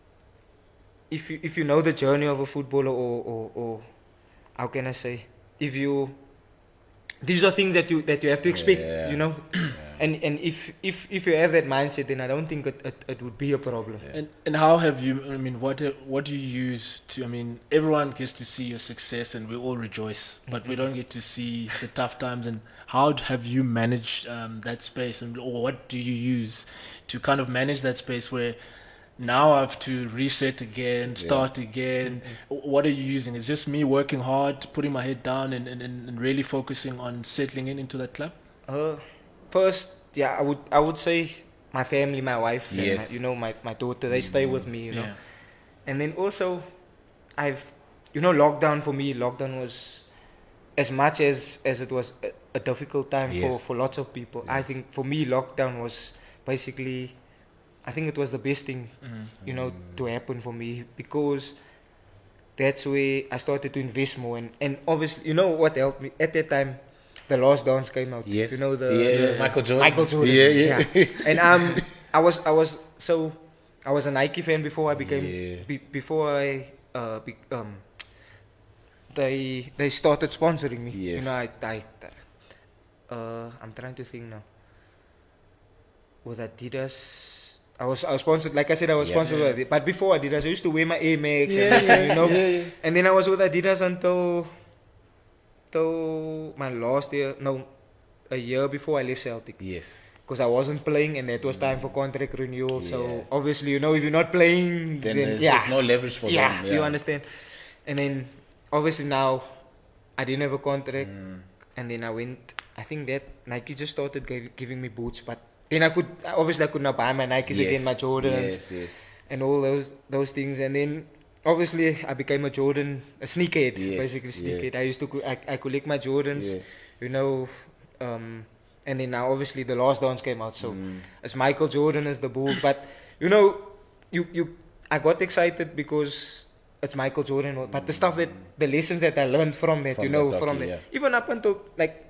if you if you know the journey of a footballer, or or, or how can I say, if you these are things that you that you have to expect, Yeah. you know, Yeah. and and if if if you have that mindset, then I don't think it it, it would be a problem. Yeah. And and how have you? I mean, what what do you use to? I mean, everyone gets to see your success, and we all rejoice, but we don't get to see the tough times. And how have you managed um, that space, and or what do you use to kind of manage that space where now I have to reset again, start again? What are you using? Is just me working hard, putting my head down, and, and, and really focusing on settling in into that club? Uh, first, yeah, I would I would say my family, my wife, and Yes. my, you know, my, my daughter, they stay with me, you know. Yeah. And then also, I've, you know, lockdown for me, lockdown was, as much as, as it was a, a difficult time for, Yes. for lots of people, I Yes. think for me, lockdown was basically, I think it was the best thing, Mm. you know, to happen for me, because that's where I started to invest more. And, and obviously, you know what helped me? At that time, The Last Dance came out. Yes. You know, the, yeah, the yeah. Michael Jordan. Michael Jordan. Yeah, yeah. And um, I was, I was so, I was a Nike fan before I became, Yeah. be, before I, uh, be, um, they they started sponsoring me. You Yes. know, I, I, uh, I'm trying to think now. With Adidas, I was, I was sponsored. Like I said, I was Yeah. sponsored Yeah. with Adidas. But before Adidas, I used to wear my Air Max Yeah, and everything, you know. yeah, yeah. And then I was with Adidas until, till my last year. No, a year before I left Celtic. Yes. Because I wasn't playing, and that was time for contract renewal. Yeah. So obviously, you know, if you're not playing, Then then, there's, yeah, there's no leverage for yeah, them. you understand. And then obviously now, I didn't have a contract, Mm. and then I went. I think that Nike just started gi- giving me boots, but then I could obviously I could not buy my Nikes again, my Jordans, Yes, yes. and all those those things. And then obviously I became a Jordan, a sneakerhead, Yes, basically yeah. sneakerhead. I used to co- I, I collect my Jordans, Yeah. you know. Um, and then now obviously The Last Dance came out, so Mm. it's Michael Jordan as the Bulls. But you know, you you I got excited because it's Michael Jordan. But the stuff that the lessons that I learned from that, From you know, that from docu, that, yeah. even up until like,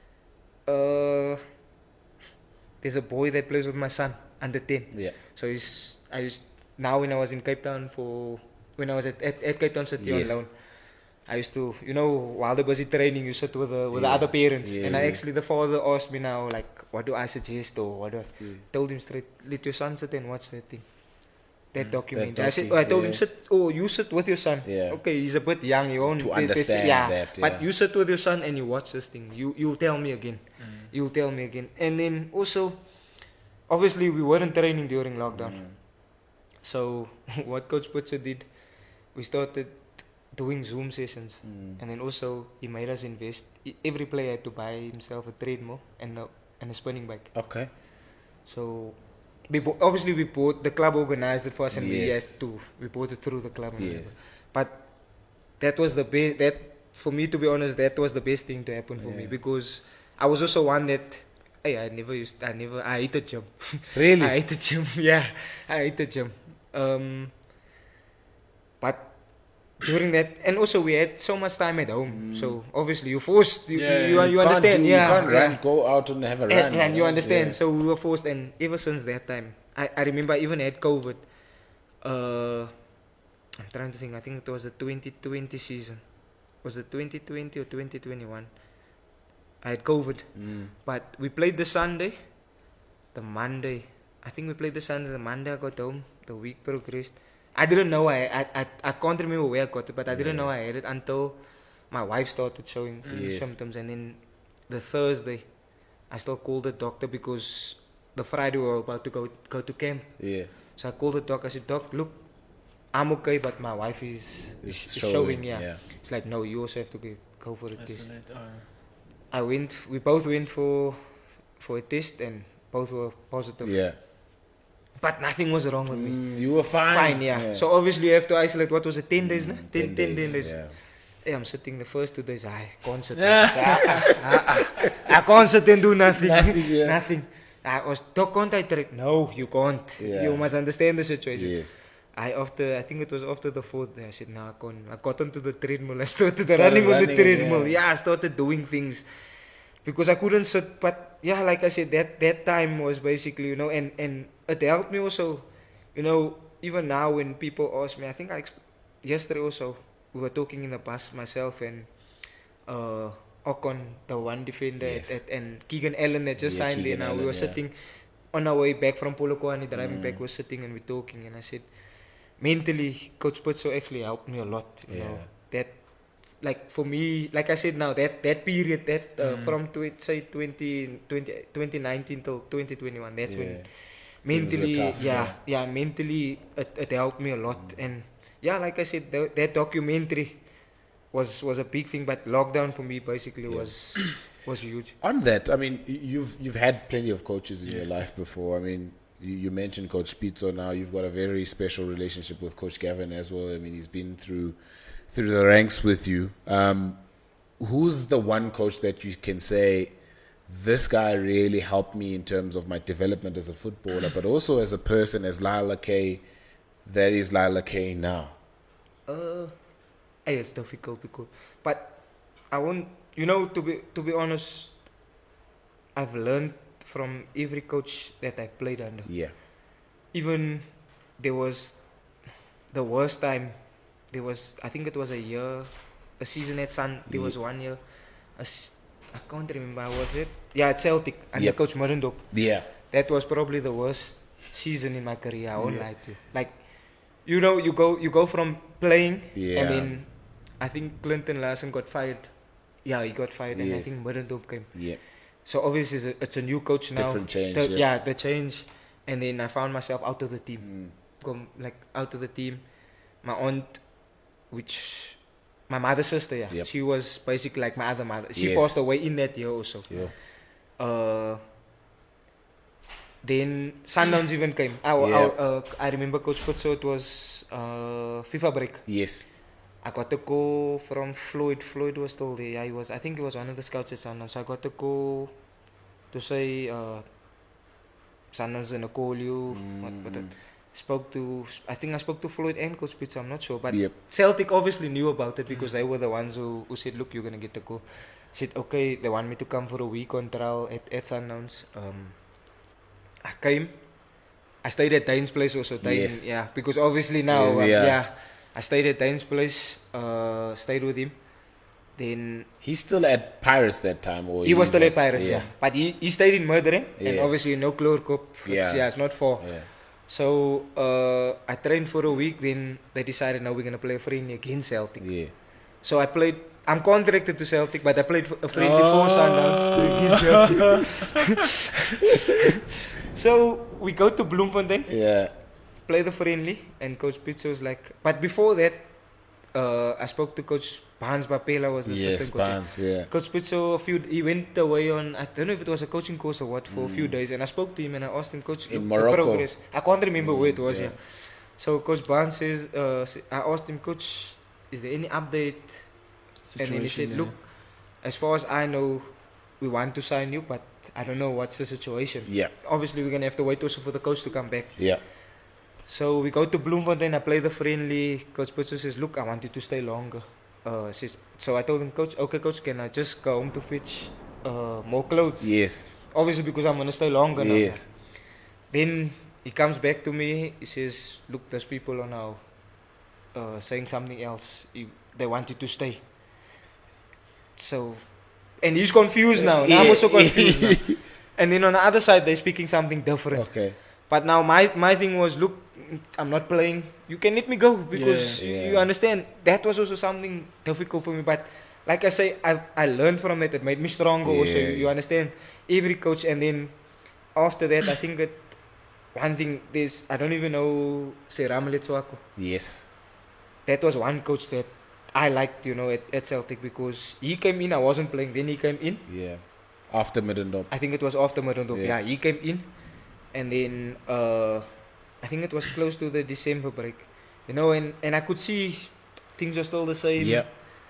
uh, there's a boy that plays with my son under ten. Yeah. So he's I used now when I was in Cape Town for when I was at at, at Cape Town City Yes. on loan. I used to, you know, while they're busy training, you sit with the with Yeah. the other parents, Yeah, and I yeah. actually the father asked me now, like, what do I suggest or what do I Yeah. told him straight, let your son sit and watch that thing, that Mm, document. that I said, docu, oh, I told him yeah. sit, oh, you sit with your son. Yeah. Okay, he's a bit young, you won't To they- they say- understand yeah, that, but yeah. you sit with your son and you watch this thing. You you'll tell me again. Mm. You'll tell me again. And then also, obviously, we weren't training during lockdown. Mm. So what Coach Butcher did, we started doing Zoom sessions, Mm. and then also he made us invest. E- Every player had to buy himself a treadmill and a, and a spinning bike. Okay. So we bo- obviously we bought, the club organized it for us, and we had Yes. to we bought it through the club. and Yes. whatever. But that was the best. That for me, to be honest, that was the best thing to happen for me, Yeah. because I was also one that. Hey, I never used. I never. I hated gym. Really? I hated gym. Yeah, I hated gym. Um, but during that, and also we had so much time at home. So obviously you forced. You, Yeah, you, you, You can't understand? do- yeah, You can't yeah. run, go out and have a run. And, and you know? understand. Yeah. So we were forced, and ever since that time, I, I remember I even had COVID. Uh, I'm trying to think. I think it was the twenty twenty season. Was it twenty twenty or twenty twenty-one? I had COVID, Mm. but we played the Sunday, the Monday. I think we played the Sunday. The Monday I got home. The week progressed. I didn't know I I I, I can't remember where I got it, but I didn't Yeah. know I had it until my wife started showing Yes. symptoms, and then the Thursday, I still called the doctor because the Friday we were about to go go to camp. Yeah. So I called the doc. I said, Doc, look, I'm okay, but my wife is, is, It's is showing. showing, yeah. yeah. It's like, no, you also have to get, go for a That's test. it. Uh, I went. We both went for for a test, and both were positive. Yeah. But nothing was wrong with me. Mm, you were fine. Fine, yeah. So obviously you have to isolate. What was it? Ten days, no? Mm, ten, ten, ten days. Yeah. Hey, I'm sitting the first two days. I can't sit. I, I, I, I can't sit and do nothing. Nothing, yeah. Nothing. I was, doc, can't I trek? No, you can't. Yeah. You must understand the situation. Yes. I after I think it was after the fourth day, I said, no, I can't. I got onto the treadmill. I started Started running on the running, treadmill. yeah. Yeah. I started doing things because I couldn't sit. But yeah, like I said, that, that time was basically, you know, and, and it helped me also, you know, even now when people ask me, I think I, exp- yesterday also, we were talking in the bus, myself and uh, Ocon, the one defender, Yes. at, at, and Keegan Allen that just Yeah, signed Keegan in. Now we Allen, were yeah. sitting on our way back from Polokwane, driving Mm. back, we were sitting and we're talking, and I said, mentally, Coach Putso actually helped me a lot. You Yeah. know, that, like for me, like I said now, that that period, that uh, Mm. from tw- say twenty, twenty, twenty nineteen till twenty twenty-one, that's Yeah. when Things were mentally, tough, yeah, yeah, mentally, it, it helped me a lot. Mm. And yeah, like I said, the, that documentary was was a big thing, but lockdown for me basically Yeah. was was huge. On that, I mean, y- you've you've had plenty of coaches in Yes. your life before. I mean, you, you mentioned Coach Pizzo. Now you've got a very special relationship with Coach Gavin as well. I mean, he's been through through the ranks with you. Um, who's the one coach that you can say, this guy really helped me in terms of my development as a footballer, but also as a person, as Lila K, that is Lila K now? Uh, eh, it's difficult because, but I won't. You know, to be to be honest, I've learned from every coach that I played under. Yeah. Even there was the worst time. There was, I think it was a year, a season at Sun. There Ye- was one year. a s- I can't remember. Was it? Yeah, at Celtic under Yep. Coach Murendop. Yeah. That was probably the worst season in my career. I won't Yeah. lie to you. Like, you know, you go you go from playing, Yeah. and then I think Clinton Larson got fired. Yeah, he got fired, and I Yes. think Murendop came. Yeah. So obviously it's a, it's a new coach now. Different change, The- yeah. yeah, the change, and then I found myself out of the team. Mm. Come like out of the team. My aunt, which my mother's sister, yeah, Yep. she was basically like my other mother. She Yes. passed away in that year also. Yeah. Uh, then Sundowns even came. I, Yeah. I, uh, I remember Coach Putso, it was uh, FIFA break. Yes. I got a call from Floyd. Floyd was still there. Yeah, he was. I think he was one of the scouts at Sundowns. So I got a call to say uh, Sundowns gonna call you. What, what, Mm. spoke to. I think I spoke to Floyd and Coach Putso. I'm not sure, but Yep. Celtic obviously knew about it because they were the ones who, who said, "Look, you're gonna get the call." Said, "Okay." They want me to come for a week on trial at at Sundowns. Um, I came. I stayed at Dane's place also. Dane, Yes. yeah, because obviously now, Yes, um, yeah. yeah. I stayed at Dane's place. Uh, stayed with him. Then He's still at Pirates that time, or he was he's still at not- Pirates, yeah. But he, he stayed in Murdering, and Yeah. obviously no Kloorkop. It's, Yeah. yeah, it's not far. Yeah. So uh, I trained for a week. Then they decided, now we're gonna play a friendly against Celtic. Yeah. So I played. I'm contracted to Celtic, but I played for a friendly Oh. for Sundowns against Celtic. So we go to Bloemfontein, Yeah. play the friendly, and Coach Pizzo was like. But before that, uh, I spoke to Coach Hans Bapela, was the Yes, assistant coach. Barnes, yeah. Coach Pizzo, a few he went away on, I don't know if it was a coaching course or what, for a few days, and I spoke to him and I asked him, Coach, Mm. In look, Morocco. the progress. I can't remember where it was. yeah. Yeah. So Coach Barnes says, uh, s- I asked him, Coach, is there any update? And then he said, Situation, look, as far as I know, we want to sign you, but I don't know what's the situation. Yeah. Obviously, we're gonna have to wait also for the coach to come back. Yeah. So we go to Bloemfontein, I play the friendly. Coach Putso says, look, I want you to stay longer. Uh, says, so I told him, Coach, okay, Coach, can I just go home to fetch uh, more clothes? Yes. Obviously, because I'm going to stay longer now. Yes. Then he comes back to me, he says, look, those people are now uh, saying something else. You, they want you to stay. So, and he's confused now. Now I'm also confused now. And then on the other side, they're speaking something different. Okay. But now my my thing was, look, I'm not playing. You can let me go because Yeah. you, Yeah. you understand. That was also something difficult for me. But like I say, I I learned from it. It made me stronger. Also, Yeah. you understand. Every coach, and then after that, I think that one thing there's I don't even know Seram Letswako. Yes. That was one coach that I liked, you know, at, at Celtic because he came in. I wasn't playing. Then he came in. Yeah. After Middendorp. I think it was after Murendorp. Yeah. Yeah. He came in, and then uh, I think it was close to the December break, you know, and, and I could see things are still the same. Yeah.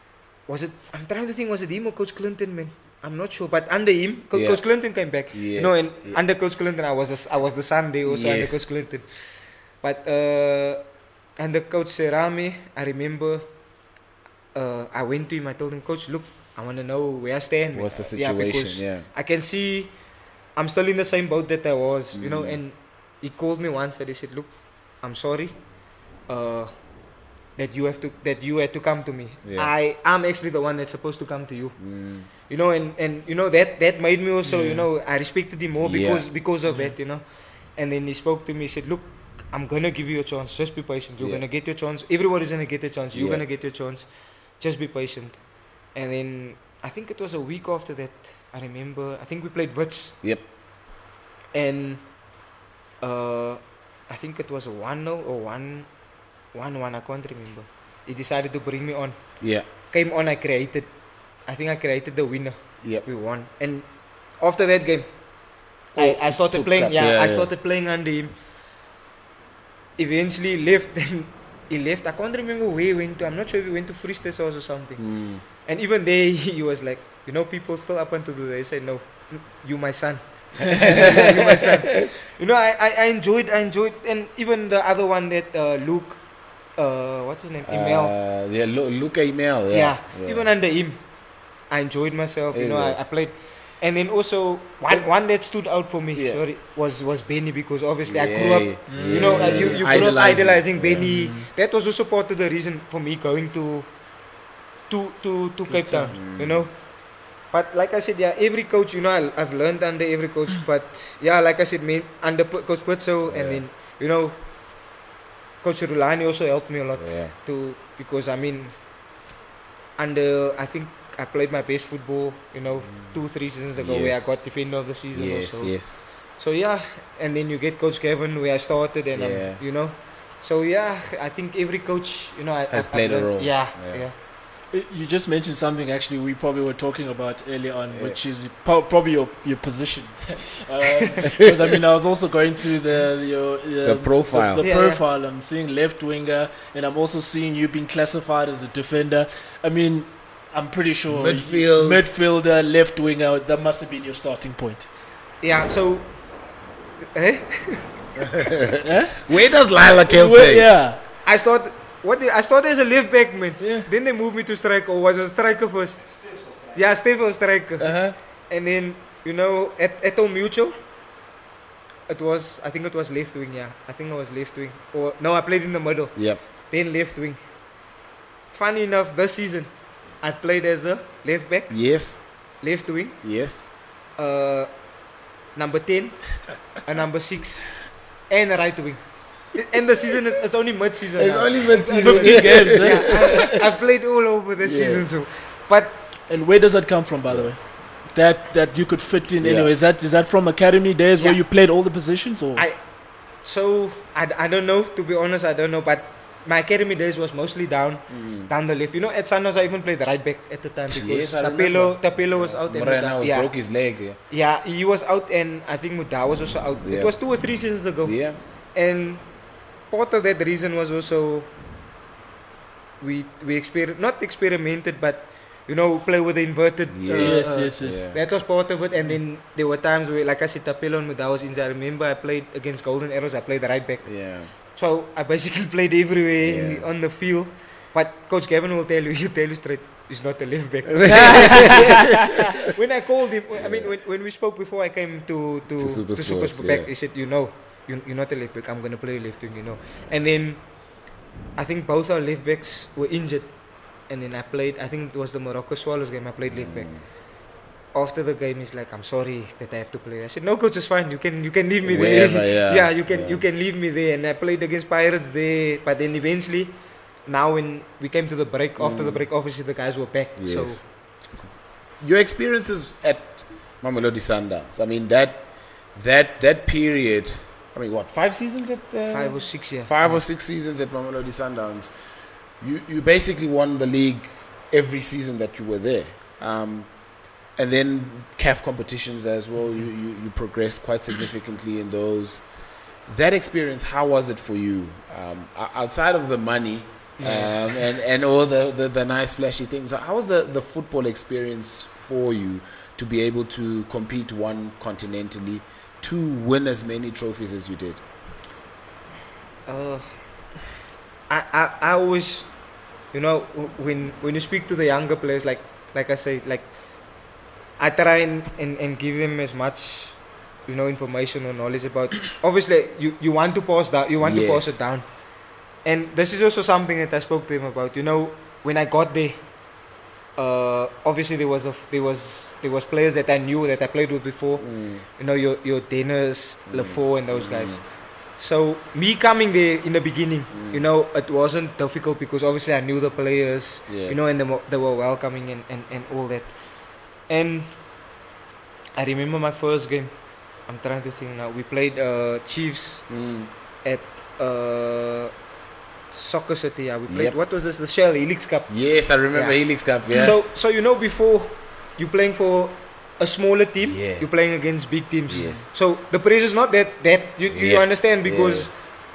was it? I'm trying to think. Was it him or Coach Clinton, man? I'm not sure, but under him, Co- Yeah. Coach Clinton came back. Yeah. You know, and Yeah. under Coach Clinton, I was a, I was the Sunday also under Yes. Coach Clinton. But uh, under Coach Serame, I remember uh, I went to him. I told him, Coach, look, I want to know where I stand. man." What's the Yeah, situation? because Yeah. I can see I'm still in the same boat that I was, you know. Mm. And he called me once and he said, "Look, I'm sorry uh, that you have to that you had to come to me. Yeah. I I'm actually the one that's supposed to come to you." Mm. You know, and, and you know that that made me also, you know, I respected him more Yeah. because because of that, you know. And then he spoke to me, he said, "Look, I'm gonna give you a chance. Just be patient. You're Yeah. gonna get your chance. Everybody's gonna get a chance. You're Yeah. gonna get your chance. Just be patient." And then I think it was a week after that. I remember. I think we played Wits, Yep. and uh, I think it was a one no or one one one. I can't remember. He decided to bring me on. Yeah. Came on. I created. I think I created the winner. Yep. We won. And after that game, I, I started took playing. up. Yeah, Yeah, I yeah. started playing under him. Eventually left. And he left. I can't remember where he went to. I'm not sure if he went to Free State or something. Mm. And even there, he was like, you know, people still up until today they say, "No, you my son." You my son. You know, I, I, I enjoyed, I enjoyed, and even the other one that uh, Luke, uh, what's his name, Emil. Uh, yeah, Lu- Luca Email. Yeah, Yeah. even under him, I enjoyed myself. You Is know, I, it? I played, and then also one Is- one that stood out for me. Yeah. Sorry, was was Benny because obviously I Yeah, grew up. yeah, You know, uh, yeah, you yeah. you grew up Idolizing. idolizing Yeah. Benny. That was also part of the reason for me going to to to to Cape Town. Town. You know. But like I said, yeah, every coach, you know, I, I've learned under every coach. But yeah, like I said, me under P- Coach Putso, and Yeah. then you know, Coach Rulani also helped me a lot Yeah. to because I mean, under I think I played my best football, you know, two three seasons ago where I Yes. got defender of the season. Yes. also. Yes. So yeah, and then you get Coach Gavin where I started, and um, Yeah. you know, so yeah, I think every coach, you know, I, Has I've- played I've a learned- role. Yeah, Yeah. yeah. You just mentioned something actually we probably were talking about earlier on, which is po- probably your, your positions. Because I mean, I was also going through the your, The profile. The, the Yeah, yeah. profile. I'm seeing left winger, and I'm also seeing you being classified as a defender. I mean, I'm pretty sure Midfield. midfielder, left winger. That must have been your starting point. Yeah, so, eh? Where does Lila Kale Well, play? yeah. I started. What did I started as a left back, man. Yeah. Then they moved me to striker. Or was a striker first? Yeah, Steve was striker. Uh-huh. And then you know at at Old Mutual, it was I think it was left wing. Yeah, I think it was left wing. Or no, I played in the middle. Yep. Then left wing. Funny enough, this season, I've played as a left back, Yes. left wing, Yes. uh, number ten, a number six, and a right wing. And the season is it's only mid season. It's only mid-season. fifteen games. Eh? Yeah, I, I've played all over the Yeah. season, so but And where does that come from, by the way? That that you could fit in Yeah. anyway. Is that is that from academy days where Yeah. you played all the positions, or I so I, I don't know, to be honest, I don't know, but my academy days was mostly down down the left. You know, at Sandals I even played right back at the time because Yes, I Tapelo remember. Tapelo was out and Morena Muda- yeah, broke his leg. Yeah. yeah, he was out and I think Muda was also out. Yeah. It was two or three seasons ago. Yeah. And part of that reason was also we we exper- not experimented, but you know, play with the inverted. Yes. Yes, uh, yes, yes. Yeah. That was part of it, and then there were times where, like I said, Tapelo and Muda was injured. I remember I played against Golden Arrows. I played the right back, Yeah. so I basically played everywhere Yeah. on the field. But Coach Gavin will tell you, he'll tell you straight, he's not a left back. When I called him, I mean, when, when we spoke before I came to to, To Super to Super Sports, Sport back, yeah. he said, you know, you, you're not a left back. I'm gonna play left wing, you know. And then I think both our left backs were injured, and then I played. I think it was the Morocco Swallows game. I played left back. After the game, he's like, "I'm sorry that I have to play." I said, "No, coach, it's fine. You can you can leave me Wherever, there. yeah. you can Yeah. you can leave me there." And I played against Pirates there, but then eventually, now when we came to the break, after the break, obviously the guys were back. Yes. So Your experiences at Mamelodi Sundowns. I mean that that that period. I mean, what five seasons at uh, five or six, yeah. five or six seasons at Mamelodi Sundowns. You you basically won the league every season that you were there. Um, and then C A F competitions as well. You, you you progressed quite significantly in those. That experience, how was it for you? Um, o- outside of the money, um, and and all the, the, the nice flashy things. How was the, the football experience for you to be able to compete one continentally, to win as many trophies as you did? Uh, I, I I always, you know, when when you speak to the younger players, like like I say, like I try and, and, and give them as much, you know, information or knowledge about. Obviously, you, you want to pass down, you want Yes. to pass it down, and this is also something that I spoke to him about. You know, when I got there, uh, obviously there was a there was there was players that I knew that I played with before. Mm. You know, your your Dennis, Lefort, and those guys. So me coming there in the beginning, Mm. you know, it wasn't difficult because obviously I knew the players, Yeah. you know, and they were, they were welcoming and, and, and all that. And I remember my first game. I'm trying to think now. We played uh, Chiefs Mm. at uh, Soccer City. Yeah, we played. Yep. What was this? The Shell Helix Cup. Yes, I remember Yeah. Helix Cup. Yeah. So so you know, before you playing for a smaller team, Yeah. you're playing against big teams. Yes. So the praise is not that that you, you Yeah. understand because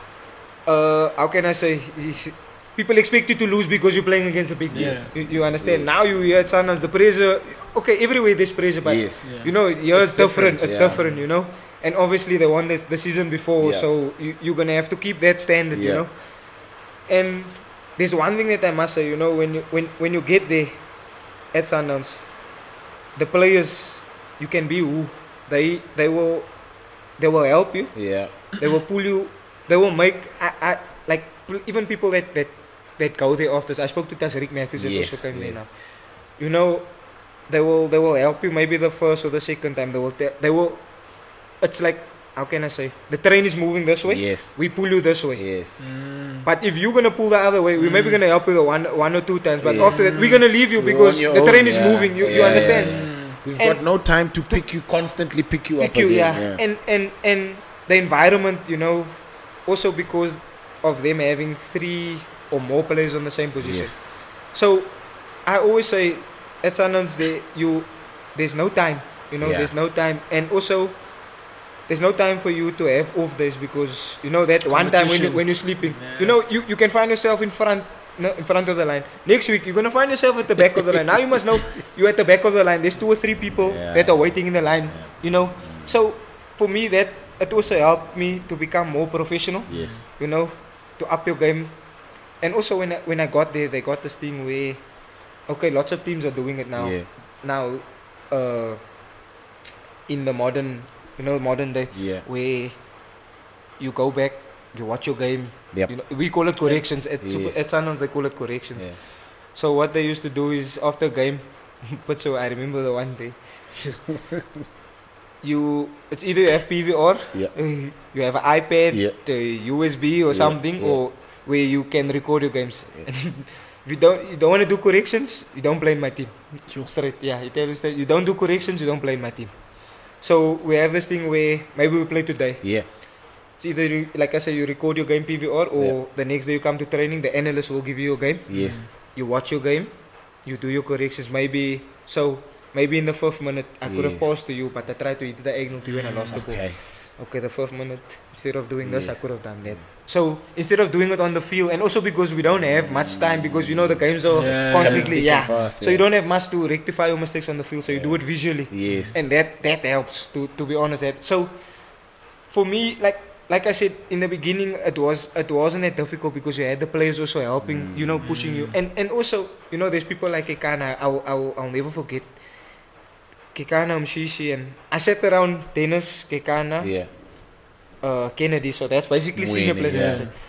uh, how can I say, people expect you to lose because you're playing against a big team. Yes. You, you understand? Yes. Now you hear at Sundowns the pressure. Okay, everywhere there's pressure, but Yes. Yeah. you know here It's it's, different. different, It's yeah. different, you know. And obviously they won this the season before, Yeah. so you, you're gonna have to keep that standard, you Yeah. know. And there's one thing that I must say, you know, when you when when you get there at Sundowns, the players, you can be who they they will they will help you, Yeah. they will pull you, they will make I, I like pl- even people that that that go there after. I spoke to Tasrik Matthews that Yes, also came there yes. now. You know, they will they will help you maybe the first or the second time. They will te- they will. It's like, how can I say? The train is moving this way. Yes. We pull you this way. Yes. Mm. But if you're gonna pull the other way, we're maybe gonna help you the one one or two times. But Yes. after that, we're gonna leave you You're because on your the own, train is yeah. moving. You you Yeah, understand? yeah, yeah. We've And- got no time to pick you, constantly pick you up Pick you, again. yeah. And and and the environment, you know, also because of them having three or more players on the same position. Yes. So I always say at Sundowns, they you there's no time. You know, Yeah. there's no time, and also there's no time for you to have off days because you know that one time when you, Competition. when you're sleeping, Yeah. you know you, you can find yourself in front. No, in front of the line. Next week, you're gonna find yourself at the back of the line. Now you must know you're at the back of the line. There's two or three people Yeah. that are waiting in the line. You know, so for me that it also helped me to become more professional. Yes. You know, to up your game. And also when I, when I got there, they got this thing where, okay, lots of teams are doing it now. Yeah. Now, uh, in the modern, you know, modern day, Yeah. where you go back, you watch your game. Yep. You know, we call it corrections. At, Yes. Super, at Sundowns, they call it corrections. Yeah. So what they used to do is after game, but so I remember the one day, you it's either you have P V R, Yeah. you have an iPad, Yeah. the U S B or Yeah, something, yeah. or where you can record your games. if you don't you don't want to do corrections, you don't play in my team. Sure. Straight, yeah. It tells that you don't do corrections, you don't play in my team. So we have this thing where maybe we play today. Yeah. It's either you, like I say, you record your game P V R, or the next day you come to training. The analyst will give you your game. Yes. You watch your game, you do your corrections. Maybe so. Maybe in the fifth minute I could have Yes. passed to you, but I tried to hit the angle to you and I lost the ball. Okay. Okay, the fifth minute, instead of doing this, I Yes. could have done that. So instead of doing it on the field, and also because we don't have much time, because you know the games are Yeah. constantly, Coming thick yeah. and fast, So you yeah. don't have much to rectify your mistakes on the field, so you do it visually, Yes. and that that helps. To to be honest, that so for me, like like I said in the beginning, it was it wasn't that difficult because you had the players also helping, you know, pushing you, and and also you know there's people like Kekana. I'll I'll I'll never forget. Kekana, Mshishi, and I sat around Dennis, Kekana, Yeah. uh, Kennedy. So that's basically senior Winning, players. yeah. in the side.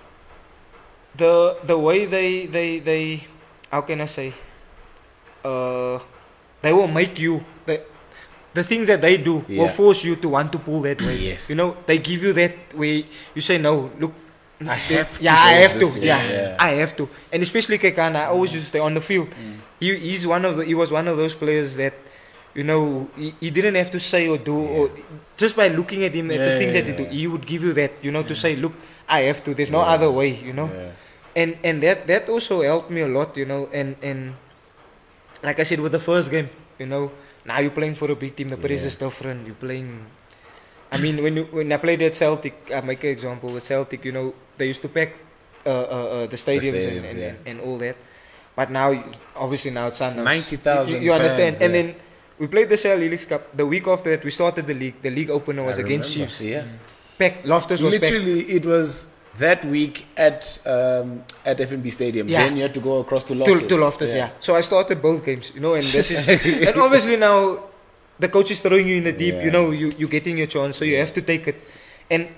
The the way they they they how can I say? Uh, they will make you the the things that they do will Yeah. force you to want to pull that way. Yes. You know, they give you that way. You say no. Look. I have to Yeah, I go have to. this way, Yeah, yeah. I have to. And especially Kekana, I always used to stay on the field. He he's one of the he was one of those players that, you know, he, he didn't have to say or do, or just by looking at him, at the Yeah, things yeah, that he do, yeah. he would give you that, you know, to say, look, I have to. There's no Yeah. other way, you know. Yeah. And and that that also helped me a lot, you know. And and like I said with the first game, you know, now you're playing for a big team. The pressure Yeah. is different. You're playing. I mean, when you, when I played at Celtic, I make an example with Celtic. You know, they used to pack uh, uh, uh, the stadiums, stadiums, and, and, yeah. and, and all that. But now, you- obviously now it's Sundowns. ninety thousand You, you understand? fans, and yeah. then we played the Shell Helix Cup. The week after that, we started the league. The league opener was I against remember, Chiefs. Yeah. Packed. Loftus was packed. Literally, it was that week at um, at F N B Stadium. Yeah. Then you had to go across to To, Loftus. to Loftus, yeah. So I started both games, you know, and this is, and obviously now the coach is throwing you in the deep, Yeah. you know, you, you're getting your chance, so you have to take it. And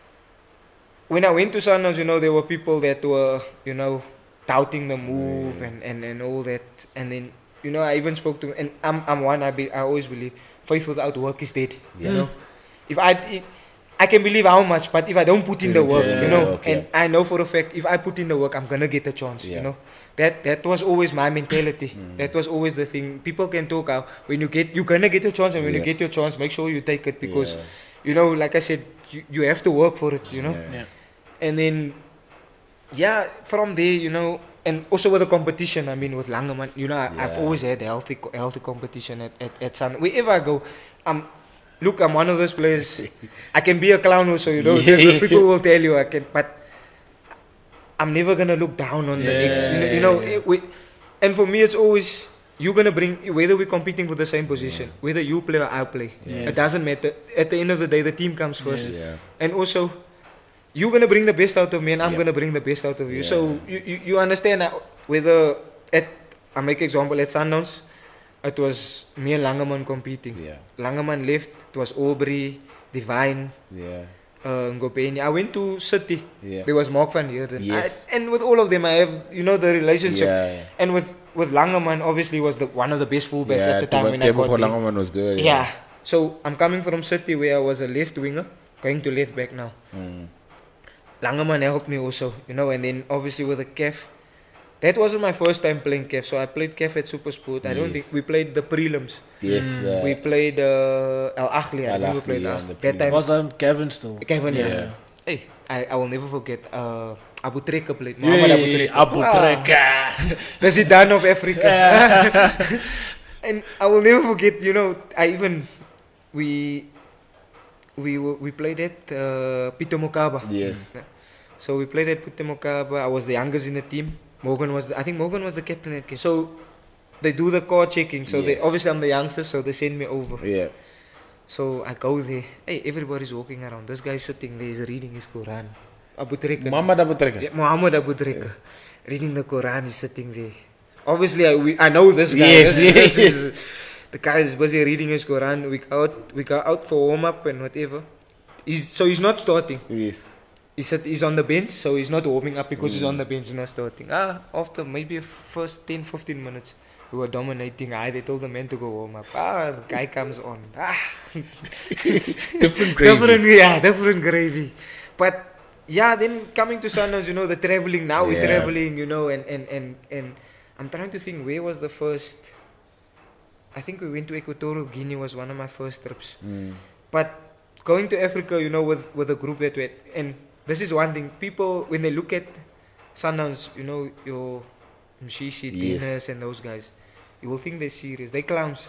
when I went to Sundowns, you know, there were people that were, you know, doubting the move Yeah. and, and, and all that. And then, you know, I even spoke to, and I'm, I'm one, I, be, I always believe, faith without work is dead, you Yeah. know. If I, if, I can believe how much, but if I don't put in the work, Yeah, you know, okay. and I know for a fact, if I put in the work, I'm gonna get a chance, Yeah. you know. That that was always my mentality. That was always the thing. People can talk out when you get, you're gonna get your chance, and when Yeah. you get your chance, make sure you take it because, Yeah. you know, like I said, you, you have to work for it, you know. Yeah. Yeah. And then, yeah, from there, you know, and also with the competition, I mean, with Langeman, you know, I, I've Yeah. always had healthy co- healthy competition at at, at Sun. Wherever I go, I'm. Look, I'm one of those players. I can be a clown also, you know. Yeah. People will tell you I can, but I'm never gonna look down on the Yeah, next. You know, you know yeah. it- we, and for me, it's always you're gonna bring whether we're competing for the same position, whether you play or I play. Yes. It doesn't matter. At the end of the day, the team comes first, Yes. Yeah. and also you're gonna bring the best out of me, and I'm Yeah. gonna bring the best out of you. Yeah. So you, you you understand that whether at I make example at Sundowns, it was me and Langeman competing. Yeah. Langeman left. It was Aubrey, Divine, Yeah. uh, Ngobeni. I went to City. Yeah. There was Mark van Heerden. Yes. I, and with all of them, I have, you know, the relationship. Yeah. And with, with Langeman, obviously, was the one of the best fullbacks Yeah, at the time Tebo- when I Tebo got there. Langeman was good. Yeah. So I'm coming from City where I was a left winger, going to left back now. Mm. Langeman helped me also, you know, and then obviously with the C A F. That wasn't my first time playing C A F, so I played C A F at Supersport. I don't Yes. think we played the prelims. Yes. the- We played uh, Al Ahly. I Al think we Ahly, played yeah, Al- in the that time. Was um, Gavin still? Kevin, yeah. Yeah. Hey, I, I will never forget. Uh, Abu Treka played. Muhammad Abu Yay, Treka. Abu Ah, Treka. the Zidane of Africa. And I will never forget. You know, I even we we were- we played at uh, Pito Mokaba. Yes. So we played at Pito Mokaba. I was the youngest in the team. Morgan was, the, I think Morgan was the captain that game. So they do the car checking. So they Yes. obviously I'm the youngest, so they send me over. Yeah. So I go there. Hey, everybody's walking around. This guy's sitting there. He's reading his Quran. Abu Treka. Muhammad Abu Treka. Yeah, Muhammad Abu Treka. Reading the Quran. He's sitting there. Obviously, I, we, I know this guy. Yes, This- this yes. is- the guy is busy reading his Quran. We go out. We go out for warm up and whatever. He's so he's not starting. Yes. He's at, he's on the bench, so he's not warming up because he's on the bench, not starting. Ah, after maybe a first ten, fifteen minutes, we were dominating. I they told the men to go warm up. Ah, the guy comes on. Ah, Different gravy. different, yeah, different gravy. But yeah, then coming to Sundowns, you know, the traveling. Now we're Yeah. traveling, you know, and and and and I'm trying to think where was the first. I think we went to Equatorial Guinea was one of my first trips. Mm. But going to Africa, you know, with with a group that we had, and this is one thing. People when they look at Sundowns, you know, your Mshishi, Yes. Dennis, and those guys. You will think they're serious. They clowns.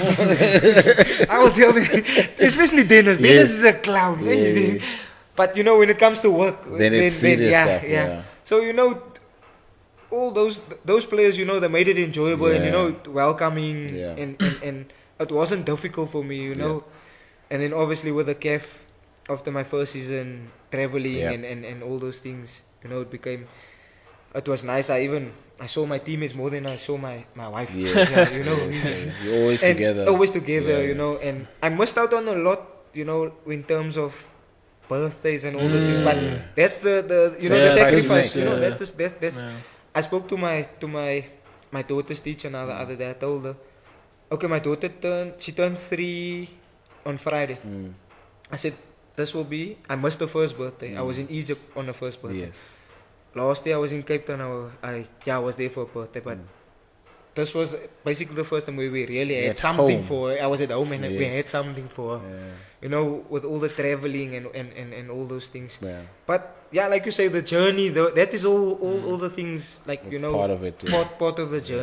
I will tell them, especially Dennis. Dennis Yes. is a clown. Yeah. But you know, when it comes to work, Then it's serious yeah, stuff, yeah. yeah. So you know, all those those players, you know, they made it enjoyable and you Yeah. know, welcoming, Yeah. and, and and it wasn't difficult for me, you know. And then obviously with the C A F, after my first season, traveling Yeah. and, and, and all those things, you know, it became, it was nice. I even, I saw my teammates more than I saw my, my wife. Yes. Yeah, you know. Yes. You're always And together. Always together, Yeah. you know. And I missed out on a lot, you know, in terms of birthdays and all those things. But Mm. that's the, the you know, Yeah, the sacrifice, sacrifice, you know, yeah. that's, the, that's, that's, Yeah. I spoke to my to my my daughter's teacher now the other day. I told her, okay, my daughter turned she turned three on Friday. Mm. I said this will be. I missed the first birthday. I was in Egypt on the first birthday. Yes. Last year I was in Cape Town. I, wa- I yeah I was there for a birthday, but Mm. this was basically the first time where we really had At something home. for her. I was at home and we Yes. had something for her. Yeah. You know, with all the traveling and and, and, and all those things. Yeah. But yeah, like you say, the journey, the, that is all, all, all the things, like, you know, Part of it. Yeah. part, part of the journey.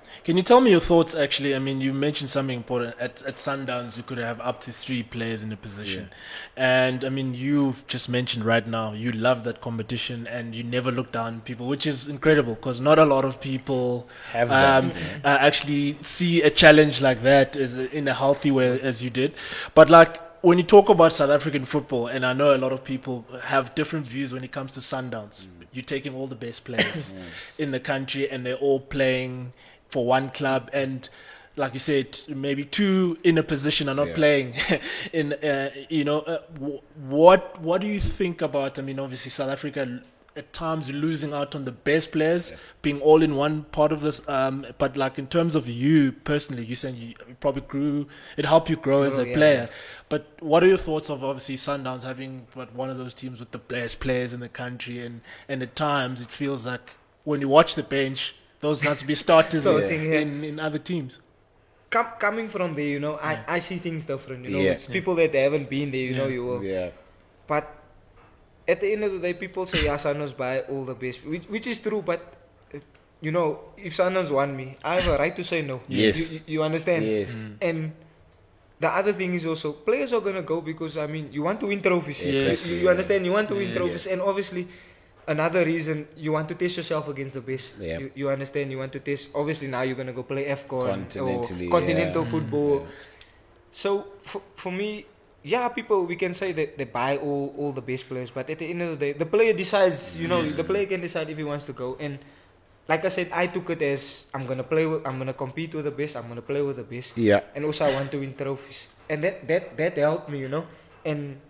Can you tell me your thoughts, actually? I mean, you mentioned something important. At, at Sundowns, you could have up to three players in a position. Yeah. And, I mean, you just mentioned right now, you love that competition and you never look down on people, which is incredible because not a lot of people have um, that, yeah. uh, actually see a challenge like that as a, in a healthy way as you did. But, like, when you talk about South African football, and I know a lot of people have different views when it comes to Sundowns, mm. you're taking all the best players mm. in the country and they're all playing for one club, and like you said, maybe two in a position are not yeah. playing. in uh, you know, uh, w- what what do you think about? I mean, obviously South Africa at times losing out on the best players, yeah. being all in one part of this. Um, but like in terms of you personally, you saying you probably grew, it helped you grow oh, as a yeah, player. Yeah. But what are your thoughts of obviously Sundowns having but one of those teams with the best players in the country, and and at times it feels like when you watch the bench, those guys be starters so in, thing, yeah. in, in other teams. Com- coming from there, you know, I, yeah. I see things different. You know, yeah. it's people that haven't been there, you yeah. know, you will. Yeah. But at the end of the day, people say, yeah, Sundowns buy all the best, which, which is true, but, uh, you know, if Sundowns want me, I have a right to say no. Yes. You, you, you understand? Yes. Mm. And the other thing is also, players are going to go because, I mean, you want to win trophies. Yes. You, you understand? You want to win yes. trophies. And obviously, another reason, you want to test yourself against the best. Yep. You, you understand? You want to test. Obviously, now you're going to go play AFCON or Continentally, continental yeah. football. Yeah. So, for, for me, yeah, people, we can say that they buy all, all the best players, but at the end of the day, the player decides, you know, yes. the player can decide if he wants to go. And like I said, I took it as, I'm going to play with, I'm going to compete with the best, I'm going to play with the best. Yeah. And also, I want to win trophies. And that, that, that helped me, you know. And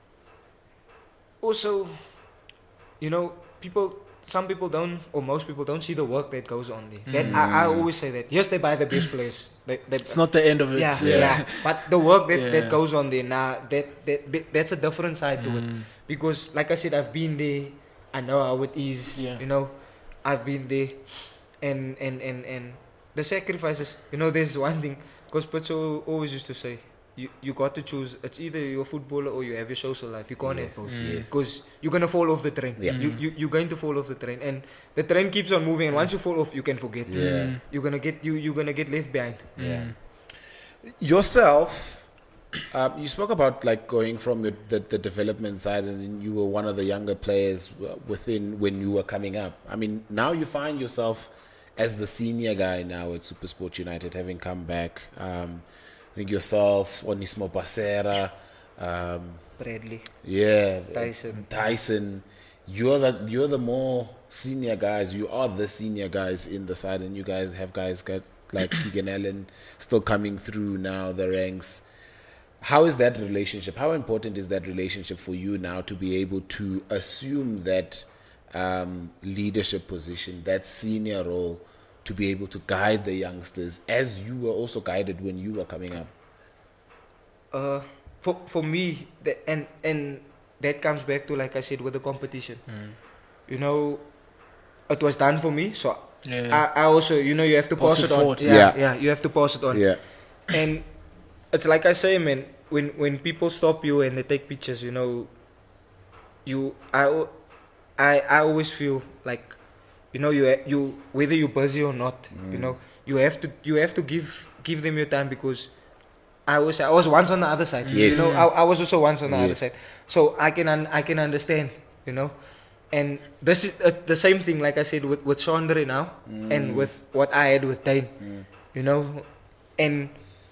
also, you know, people, some people don't, or most people don't see the work that goes on there. Mm. That, I, I always say that. Yes, they buy the best players. They, they, It's not the end of it. yeah, Yeah. yeah. But the work that, Yeah. that goes on there now, that, that, that that's a different side to it. Mm. Because, like I said, I've been there. I know how it is. Yeah. You know, I've been there, and and and and the sacrifices. You know, there's one thing. Because Pitso always used to say, you you got to choose. It's either you're a footballer or you have your social life. You can't Yes. have both. Mm. Yes. Because you're gonna fall off the train. Yeah. You, you you're going to fall off the train, and the train keeps on moving. And once you fall off, you can forget. Yeah. You're gonna get you you're gonna get left behind. Yeah. Yourself, um, you spoke about like going from the, the, the development side, and then you were one of the younger players within when you were coming up. I mean, now you find yourself as the senior guy now at SuperSport United, having come back. Um, I think yourself, Onismo Pasera, um, Bradley. yeah, Tyson. Tyson. You're the you're the more senior guys. You are the senior guys in the side, and you guys have guys got like Keegan Allen still coming through now the ranks. How is that relationship? How important is that relationship for you now to be able to assume that um, leadership position, that senior role, to be able to guide the youngsters as you were also guided when you were coming up? Uh, for for me, the, and and that comes back to, like I said, with the competition. Mm. You know, it was done for me, so Yeah. I, I also, you know, you have to Pass pass it it on. forward. Yeah, Yeah. yeah, you have to pass it on. Yeah. And it's like I say, man, when when people stop you and they take pictures, you know, you I al- I I always feel like, you know, you you whether you're busy or not, you know, you have to you have to give give them your time, because I was I was once on the other side. Yes. You know, I, I was also once on the other Yes. side. So I can un, I can understand, you know. And this is uh, the same thing, like I said, with with Sondre now, Mm. and with what I had with Dane, Mm. you know. And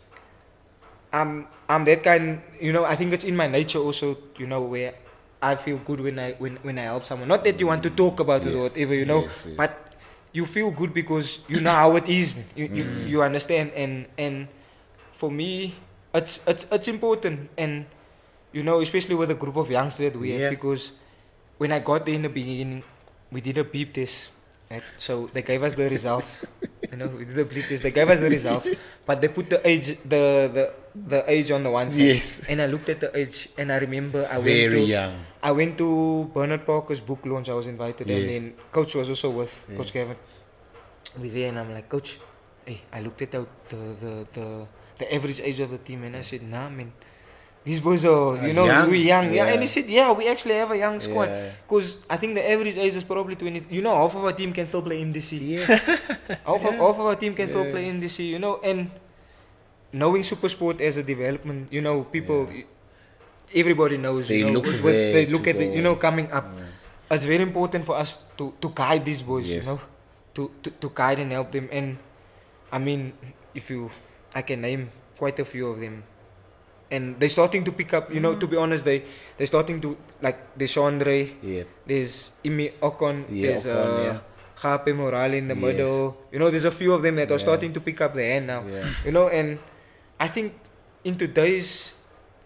I'm I'm that kind, you know. I think it's in my nature also, you know, where I feel good when I when, when I help someone. Not that you want to talk about it or Yes. whatever, you know, Yes, yes. but you feel good because you know how it is. You you, Mm. you understand, and and for me, it's it's it's important, and you know, especially with a group of youngsters that we Yeah. have, because when I got there in the beginning, we did a beep test. Right? So they gave us the results. You know, we did a beep test. They gave us the results, but they put the age, the the, the age on the one side. Yes. And I looked at the age, and I remember It's I went very to young. I went to Bernard Parker's book launch. I was invited, Yes. and then Coach was also with Yeah. Coach Gavin. We there, and I'm like, Coach, hey, I looked at the the the the, the average age of the team, and I said, nah, man. these boys are, you know, Young? we're young. Yeah. Yeah. And he said, yeah, we actually have a young squad. Yeah. Because I think the average age is probably twenty. You know, half of our team can still play M D C. Yes. half, of, half of our team can still Yeah. play M D C, you know. And knowing Supersport as a development, you know, people, Yeah. everybody knows. They you know, look with- there They look to at the, go. you know, coming up. Yeah. It's very important for us to, to guide these boys, Yes. you know, to, to, to guide and help them. And I mean, if you, I can name quite a few of them. And they're starting to pick up, you know, to be honest, they, they're starting to, like, there's Andre, Yeah. there's Imi Ocon, Yeah, there's Ocon, uh, yeah. Gape Morale in the Yes. middle. You know, there's a few of them that are Yeah. starting to pick up the hand now. Yeah. You know, and I think in today's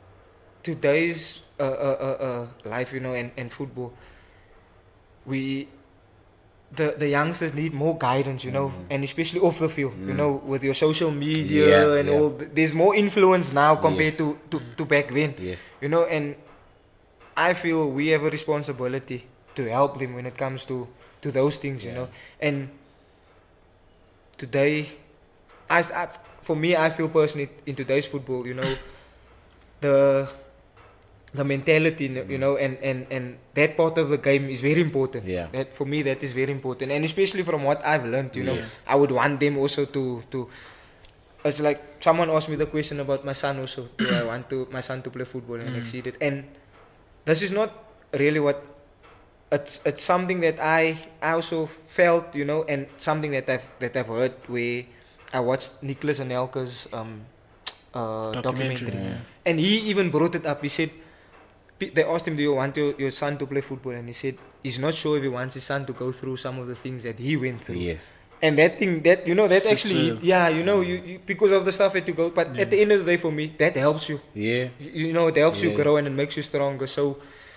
today's uh, uh, uh, uh, life, you know, and, and football, we the the youngsters need more guidance, you know, Mhm. and especially off the field, you Mm. know, with your social media Yeah, and yeah. all. th- There's more influence now compared Yes. to, to to back then, Yes. you know, and I feel we have a responsibility to help them when it comes to to those things, you Yeah. know, and today, I, I for me, I feel personally in today's football, you know, the the mentality, you know, and, and, and that part of the game is very important. Yeah. That for me, that is very important, and especially from what I've learned, you know, Yes. I would want them also to to. It's like someone asked me the question about my son also. Do I want to my son to play football and Mm. exceed it? And this is not really what. It's it's something that I I also felt, you know, and something that I've that I've heard where I watched Nicholas Anelka's um uh Documentary, documentary, yeah. and he even brought it up. He said pe- they asked him, "Do you want your, your son to play football?" And he said he's not sure if he wants his son to go through some of the things that he went through. Yes. And that thing, that you know, that Sits actually, with- yeah, you know, you, you because of the stuff that you go. But Yeah. at the end of the day, for me, that helps you. Yeah. You you know, it helps you Yeah. grow and it makes you stronger. So,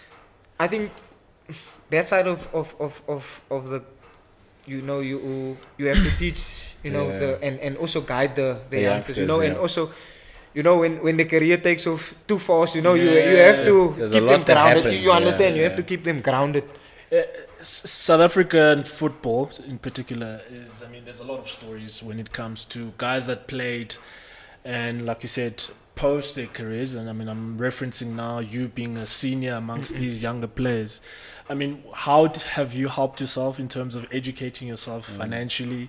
I think that side of of of of, of the, you know, you you have to teach, you know, Yeah. the and, and also guide the the, The youngsters, you know, youngsters, and yeah. also. You know, when, when the career takes off too fast, you know, you you Yeah. have to There's a keep lot them that grounded. happens, you you understand? yeah, You have yeah. to keep them grounded. Uh, S- South African football, in particular, is I mean, there's a lot of stories when it comes to guys that played, and like you said, post their careers. And I mean, I'm referencing now you being a senior amongst these younger players. I mean, how d- have you helped yourself in terms of educating yourself financially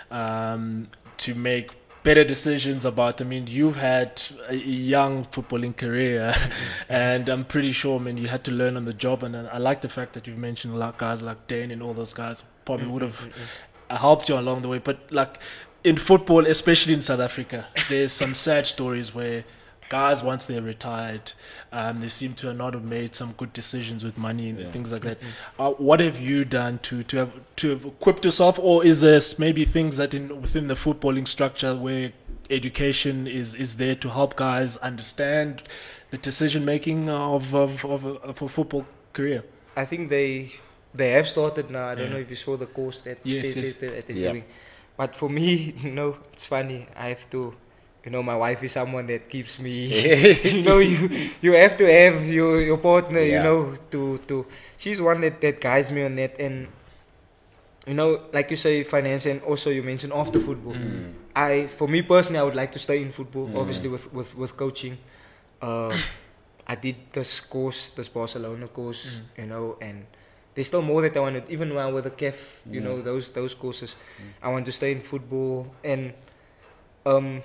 um, to make better decisions about? I mean, you had a young footballing career, and I'm pretty sure, man, you had to learn on the job. And I like the fact that you've mentioned like guys like Dane and all those guys probably would have helped you along the way. But like in football, especially in South Africa, there's some sad stories where guys, once they're retired, um, they seem to not have made some good decisions with money and Yeah. things like that. Uh, what have you done to to have to have equipped yourself, or is there maybe things that in within the footballing structure where education is is there to help guys understand the decision making of of, of, a, of a football career? I think they they have started now. I don't Yeah. know if you saw the course that Yes, they, yes. they, that they're Yeah. doing. But for me, you know, it's funny. I have to, you know, my wife is someone that keeps me. you know, you you have to have your your partner. You Yeah. know, to to she's one that that guides me on that. And you know, like you say, finance, and also you mentioned after football. Mm. I, for me personally, I would like to stay in football. Mm. Obviously, with with with coaching. Uh, I did this course, this Barcelona course, Mm. you know, and there's still more that I want to. Even now with the C A F, you Mm. know, those those courses, I want to stay in football. And um,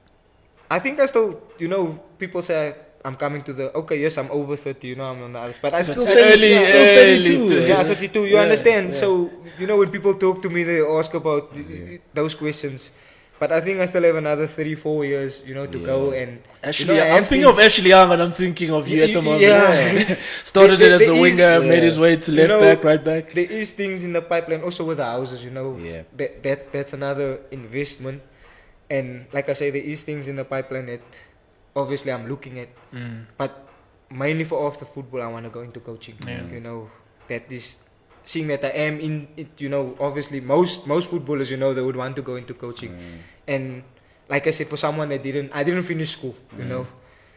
I think I still, you know, people say I'm coming to the okay. Yes, I'm over thirty. You know, I'm on the others, but I still But think- early- yeah, still early thirty-two. to- Yeah, thirty-two. You Yeah, understand? yeah. So you know, when people talk to me, they ask about Yeah. those questions. But I think I still have another three, four years, you know, to go. Yeah. And Actually, you know, I I'm have thinking of things- Ashley Young, and I'm thinking of you at the moment. Yeah. Started There- it as there a is- winger, made Yeah. his way to You left know, back, right back. There is things in the pipeline also with the houses, you know. Yeah. That, that that's another investment. And like I say, there is things in the pipeline that obviously I'm looking at. Mm. But mainly for after football, I want to go into coaching. Yeah. You know, that is seeing that I am in it. You know, obviously most most footballers, you know, they would want to go into coaching. Mm. And like I said, for someone that didn't, I didn't finish school. You Mm. know,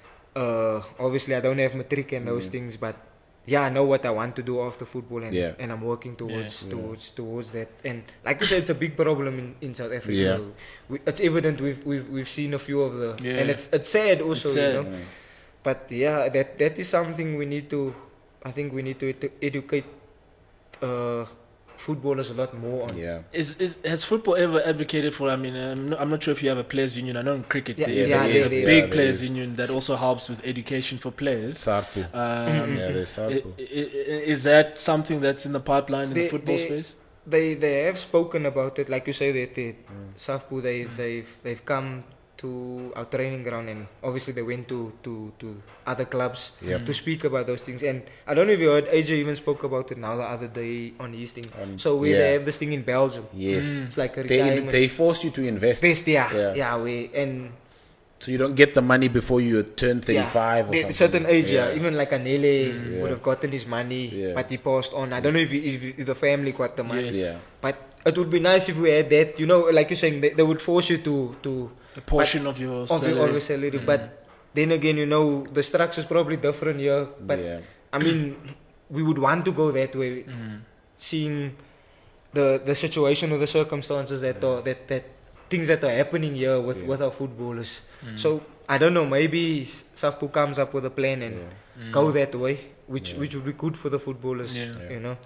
uh, obviously I don't have matric and those Mm. things, but yeah, I know what I want to do after football, and Yeah. and I'm working towards Yeah. towards towards that. And like you said, it's a big problem in, in South Africa. Yeah. We, it's evident. We've we've we've seen a few of the, Yeah. and it's it's sad also. It's sad. You know, Mm. but yeah, that that is something we need to. I think we need to edu- educate uh, footballers a lot more on. Yeah. Is, is has football ever advocated for? I mean, I'm not, I'm not sure if you have a players' union. I know in cricket Yeah, there is yeah, a, there's there a is. big Yeah, players' there is. union that also helps with education for players. Sarpu. Um, Yeah, there's i- Sarpu. i- i- Is that something that's in the pipeline in They- the football they- space? They they have spoken about it, like you say that the Safpu they they've they've come to our training ground, and obviously they went to to, to other clubs Yep. to speak about those things. And I don't know if you heard, A J even spoke about it now the other day on his thing. On- So we yeah. have this thing in Belgium. Yes. It's like a They retirement. they force you to invest, Best, yeah, Yeah. yeah, we and so you don't get the money before you turn thirty-five yeah, or the- something. certain age, yeah. Even like Anele Mm. would have gotten his money, Yeah. but he passed on. I don't know if, he, if, if the family got the money, Yes. Yeah. but it would be nice if we had that. You know, like you're saying, they, they would force you to to A portion of your of salary. your, of your salary. But then again, you know, the structure is probably different here. But Yeah. I mean, we would want to go that way, seeing the the situation or the circumstances that are, that that things that are happening here with, Yeah. with our footballers. So I don't know. Maybe Safpu comes up with a plan and go that way, which Yeah. which would be good for the footballers. Yeah. You know.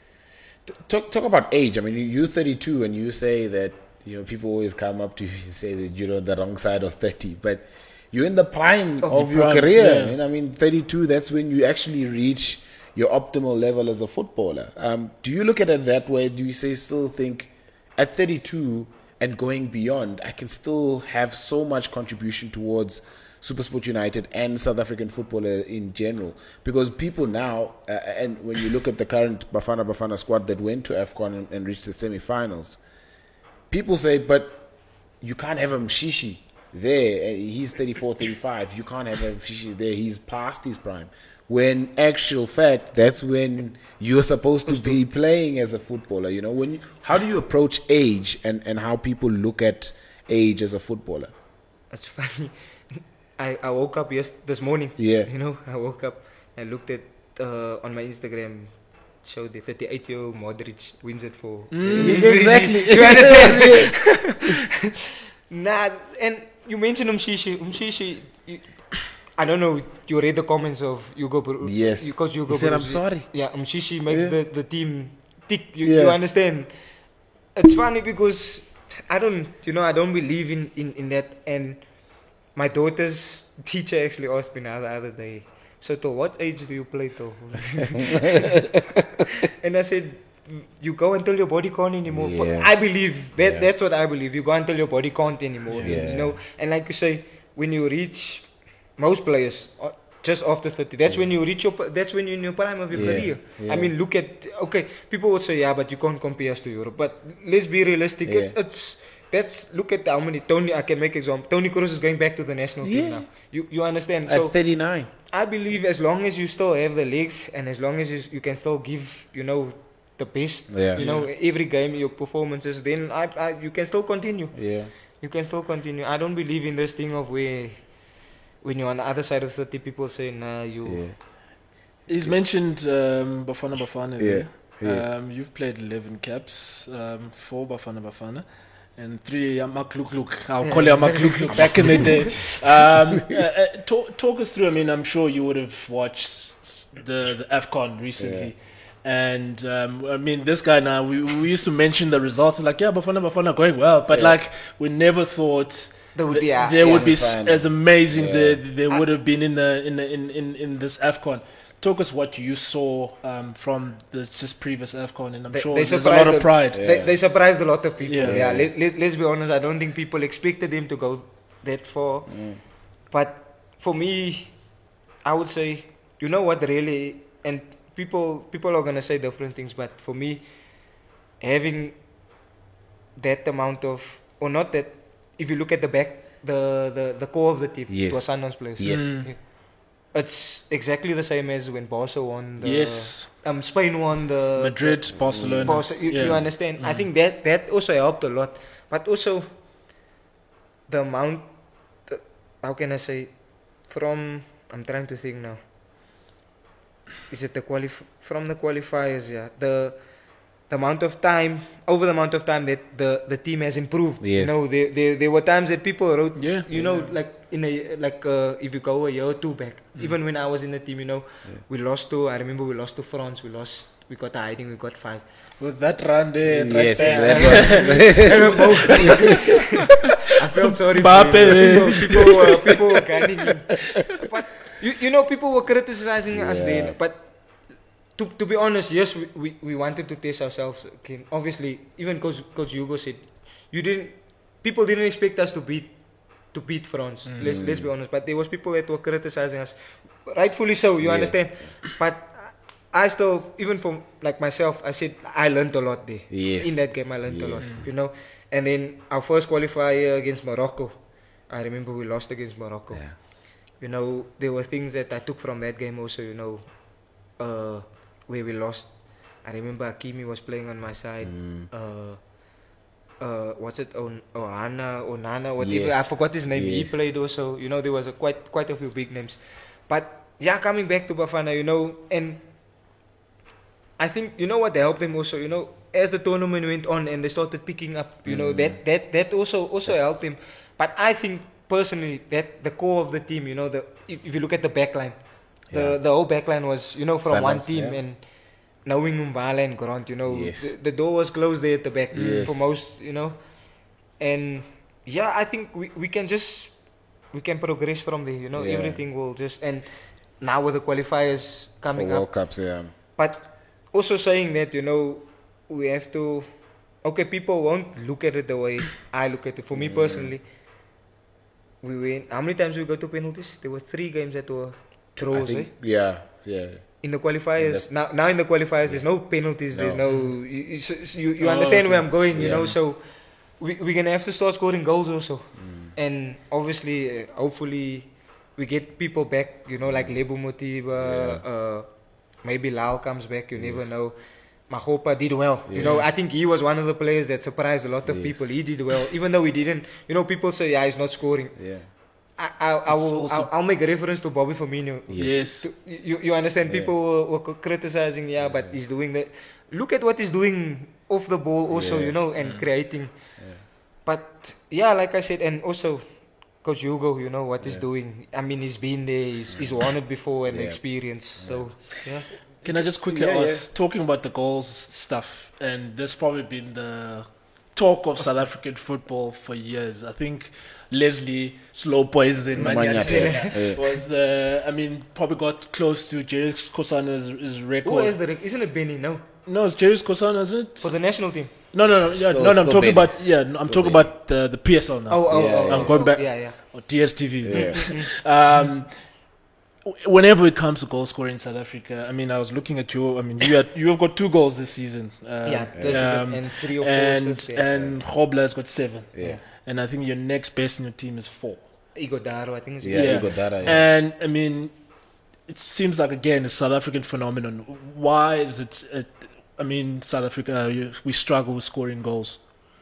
T- Talk talk about age. I mean, you- you're thirty-two, and you say that you know people always come up to you and say that you're on the wrong side of thirty, but you're in the prime Of of, the your prime, career. yeah. I mean, I mean, thirty-two. That's when you actually reach your optimal level as a footballer. Um, do you look at it that way? Do you say still think at thirty-two and going beyond, I can still have so much contribution towards SuperSport United and South African football uh, in general? Because people now, uh, and when you look at the current Bafana Bafana squad that went to AFCON and, and reached the semi-finals, people say, but you can't have a Mshishi there. uh, He's thirty-four, thirty-five. You can't have a Mshishi there. He's past his prime. When actual fact, that's when you're supposed to be playing as a footballer. You know, when you, how do you approach age and, and how people look at age as a footballer? That's funny. I, I woke up yes this morning. Yeah. You know, I woke up and looked at uh, on my Instagram, showed the thirty-eight year old Modric wins it for. exactly. You understand? Nah, and you mentioned Umshishi. Umshishi, you, I don't know. You read the comments of Hugo. Bru- Yes. You coach Hugo. He said, "I'm Bruce. sorry." Yeah, Umshishi makes Yeah. the, the team tick. You, Yeah. you understand? It's funny because I don't, you know, I don't believe in, in, in that. And my daughter's teacher actually asked me now the other day, so till what age do you play till? And I said, you go until your body can't anymore. For- Yeah. I believe that Yeah. that's what I believe. You go until your body can't anymore. Yeah. You know, and like you say, when you reach most players uh, just after thirty, that's when you reach your p- that's when you're in your prime of your Yeah. career. Yeah. I mean, look at okay, people will say yeah, but you can't compare us to Europe. But let's be realistic. Yeah. It's it's that's look at how many Tony. I can make example. Tony Kroos is going back to the national Yeah. team now. You you understand? At So thirty-nine. I believe as long as you still have the legs and as long as you, you can still give, you know, the best, Yeah. you know, every game, your performances, then I, I, you can still continue. Yeah. You can still continue. I don't believe in this thing of where, when you're on the other side of thirty, people say, nah, you. Yeah. He's mentioned um, Bafana Bafana. Yeah, there. yeah. Um, you've played eleven caps, um, four Bafana Bafana, and three Amakluk. I'll call it Amakluk back in the day. Um, uh, uh, talk, talk us through. I mean, I'm sure you would have watched s- the, the AFCON recently. And um, I mean, this guy now, we, we used to mention the results, like, yeah, Bafana Bafana going well. But Yeah. like, we never thought There would th- be a- they would be Semi-final. s- as amazing Yeah. they, they would have been in the in the, in, in, in this AFCON. Talk us what you saw um, from the just previous AFCON, and I'm They- sure they there's a surprised lot of the- pride. Yeah. They, they surprised a lot of people. Yeah. Yeah, Let, let, let's be honest, I don't think people expected them to go that far. Mm. But for me, I would say, you know what, really, and people people are gonna say different things, but for me, having that amount of, or not that, if you look at the back, the the, the core of the team, Yes. it was Sundowns players. Yes. Mm. It's exactly the same as when Barca won. The, Yes, Um, Spain won the Madrid, Barcelona. Barca, you, yeah. you understand? I Mm. think that that also helped a lot, but also the amount. The, how can I say? From I'm trying to think now. Is it the qualif from the qualifiers? Yeah, the the amount of time, over the amount of time that the, the team has improved. You Yes. know, there, there there were times that people wrote, Yeah. you know, like in a like uh, if you go a year or two back, even when I was in the team, you know, we lost to. I remember we lost to France. We lost. We got a hiding. We got five. With that run there, right Yes, there. that was, I felt sorry Mbappe. for him. People, people were people were gunning him. But you, you know, people were criticizing us Yeah. then. But to to be honest, yes, we, we, we wanted to test ourselves again. Obviously, even Coach Coach Hugo said, you didn't. People didn't expect us to beat to beat France. Let's let's be honest. But there was people that were criticizing us, rightfully so. You Yeah. understand? But I still, even for like myself, I said I learned a lot there. Yes. In that game, I learned a lot. Yes. You know, and then our first qualifier against Morocco, I remember we lost against Morocco. Yeah. You know, there were things that I took from that game also. You know, uh, where we lost. I remember Hakimi was playing on my side. Mm. Uh, uh, what's it? On Ohana, Onana, whatever. I Yes. forgot his name. He Yes. played also. You know, there was a quite quite a few big names. But yeah, coming back to Bafana, you know, and I think you know what helped them also. You know, as the tournament went on and they started picking up, you know, Mm. that that that also also helped them. But I think personally that the core of the team, you know, the if, if you look at the backline, the Yeah. the whole backline was you know from one Silence, team yeah. and knowing Umbala and Grant, you know, Yes. the, the door was closed there at the back Yes. for most, you know, and yeah, I think we we can just we can progress from there, you know, Yeah. everything will just and now with the qualifiers coming For up. World Cups, yeah. But also saying that, you know, we have to. Okay, people won't look at it the way I look at it. For me personally, we win. How many times we go to penalties? There were three games that were I draws. Eh? think, yeah, yeah. In the qualifiers, now now in the qualifiers, there's no penalties. There's No. no. You, you, so- so you, you Oh, understand okay. where I'm going, you Yeah. know. So we we're gonna have to start scoring goals also, Mm. and obviously, uh, hopefully, we get people back. You know, like Lebo Motiba, uh, maybe Lal comes back. You never Yes. know. Mahopa did well. You know, Yes. I think he was one of the players that surprised a lot of Yes. people. He did well, even though he didn't. You know, people say, yeah, he's not scoring. Yeah. I, I, I It's will. also- I'll, I'll make a reference to Bobby Firmino. Yes. To- you, you understand? Yeah. People were, were criticizing, yeah, but he's doing that. Look at what he's doing off the ball, also, Yeah. you know, and Mm. creating. Yeah. But yeah, like I said, and also Coach Hugo, you know what he's Yeah. doing. I mean, he's been there, he's, he's won it before, and the Yeah. experience. So yeah, Can I just quickly Yeah, ask, talking about the goals stuff, and there's probably been the talk of South African football for years. I think Leslie Slow Poison Manyate, Manyate yeah. was, uh, I mean, probably got close to Jerry Kosana's his who record. is the rec- isn't it Benny? No, No, it's Jerry Kosana, isn't it? for the national team. No, no, no, yeah, Still- no, no. I'm still talking Benny. about yeah. no, I'm Still talking Benny. about the the P S L now. Oh, oh, Yeah, oh, yeah. oh, I'm going oh, back. Yeah, yeah. Or D S T V. Yeah. Um, w- whenever it comes to goal scoring in South Africa, I mean, I was looking at you. I mean, you had, you have got two goals this season. Uh, Yeah, this is it, um, and three or four and assists, yeah. and Hobler has got seven. Yeah. And I think your next best in your team is four. Igor Daro, I think. It's Yeah, Yeah. you got that. Yeah. And I mean, it seems like again a South African phenomenon. Why is it? Uh, I mean, South Africa, uh, you- we struggle with scoring goals.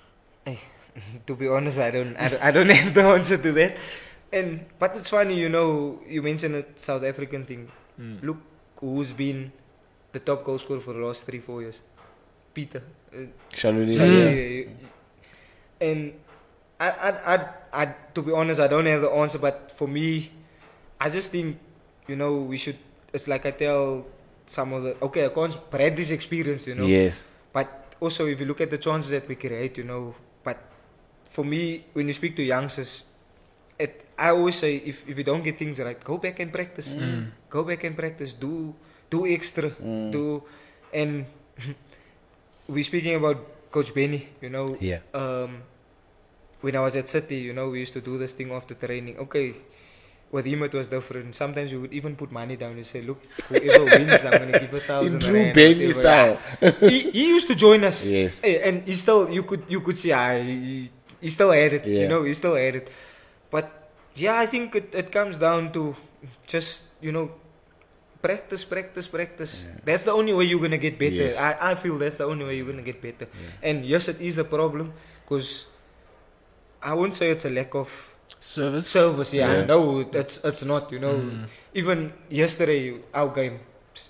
To be honest, I don't, I don't, I don't have the answer to that. And but it's funny, you know, you mentioned the South African thing. Look who's been the top goal scorer for the last three, four years. Peter. Uh, Shaluli. so, Mm. yeah, yeah, yeah. And I, I, I, I, to be honest, I don't have the answer. But for me, I just think, you know, we should. It's like I tell some of the okay, I can't Bradley's experience, you know. Yes. But also, if you look at the chances that we create, you know, but for me, when you speak to youngsters, it, I always say, if, if you don't get things right, go back and practice. Mm. Go back and practice. Do do extra. Mm. Do and we're speaking about Coach Benny, you know. Yeah. Um, when I was at City, you know, we used to do this thing after training. Okay, with him it was different. Sometimes we would even put money down and say, look, whoever wins, I'm going to give a In thousand true rand, Benny whatever. style. he, he used to join us. Yes. Eh, and he still, you could you could see, ah, he, he still had it, Yeah. you know, he still had it. But yeah, I think it, it comes down to just, you know, practice, practice, practice. Yeah. That's the only way you're going to get better. Yes. I, I feel that's the only way you're going to get better. Yeah. And yes, it is a problem because I won't say it's a lack of Service. service. Yeah, Yeah. no, it's, it's not, you know. Mm. Even yesterday, our game,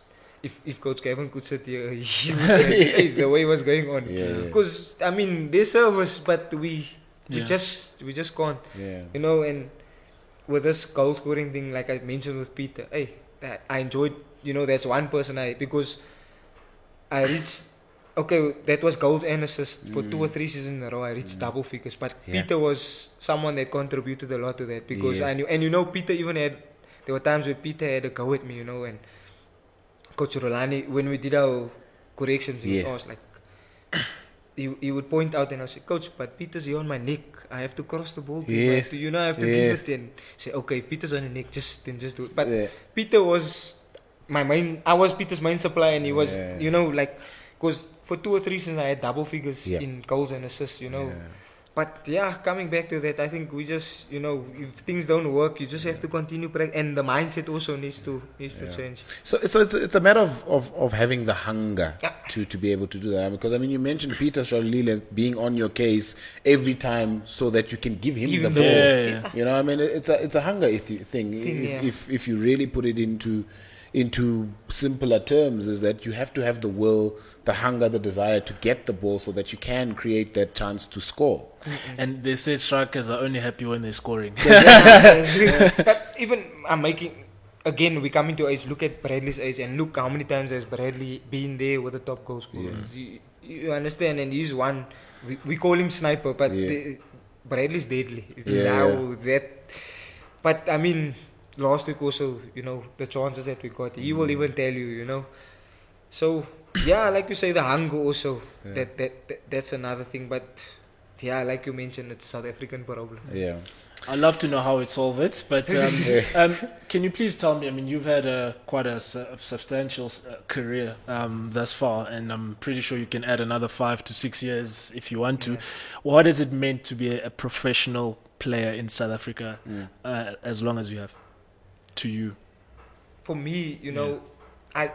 if if Coach Kevin could sit here, he would say, the way it was going on. Yeah, yeah. Because I mean, they serve us, but we we Yeah. just we just can't. Yeah. You know, and with this goal scoring thing, like I mentioned with Peter, hey, that I enjoyed. You know, that's one person I because I reached. Okay, that was goals and assists for two or three seasons in a row. I reached double figures, but Yeah. Peter was someone that contributed a lot to that because Yes. I knew, and you know, Peter even had. There were times where Peter had a go at me, you know, and Coach Rolani, when we did our corrections, he Yes. would ask like, he, he would point out and I say, Coach, but Peter's here on my neck. I have to cross the ball. to him. I have Yes. to, you know, I have to Yes. give it. And say, okay, if Peter's on your neck, just then just do it. But Yeah. Peter was my main. I was Peter's main supply, and he was, Yeah. you know, like, because for two or three seasons I had double figures Yeah. in goals and assists, you know. Yeah. But yeah, coming back to that, I think we just, you know, if things don't work, you just have to continue practice, and the mindset also needs to needs Yeah. to change. So, so it's, it's a matter of, of, of having the hunger Yeah. to, to be able to do that. Because, I mean, you mentioned Peter Shalile being on your case every time so that you can give him Give the him ball. the ball. Yeah, Yeah, yeah. You know, I mean, it's a, it's a hunger ith- thing. Thing, if, yeah. if, if you really put it into, into simpler terms, is that you have to have the will, the hunger, the desire to get the ball so that you can create that chance to score. And they say strikers are only happy when they're scoring. But even I'm making again, we come into age. Look at Bradley's age, and look how many times has Bradley been there with the top goal scorers. You, you understand? And he's one. We, we call him sniper, but Yeah. the, Bradley's deadly. Yeah, now yeah. that, but I mean, last week also, you know, the chances that we got, he will even tell you, you know. So yeah, like you say, the hunger also. Yeah. That, that that that's another thing, but. Yeah, like you mentioned, it's a South African problem. Yeah. I'd love to know how it solved it, but um, Yeah. um, can you please tell me? I mean, you've had a quite a, su- substantial uh, career um, thus far, and I'm pretty sure you can add another five to six years if you want to. Yeah. What has it meant to be a, a professional player in South Africa, Mm. uh, as long as you have? To you, For me, you know, I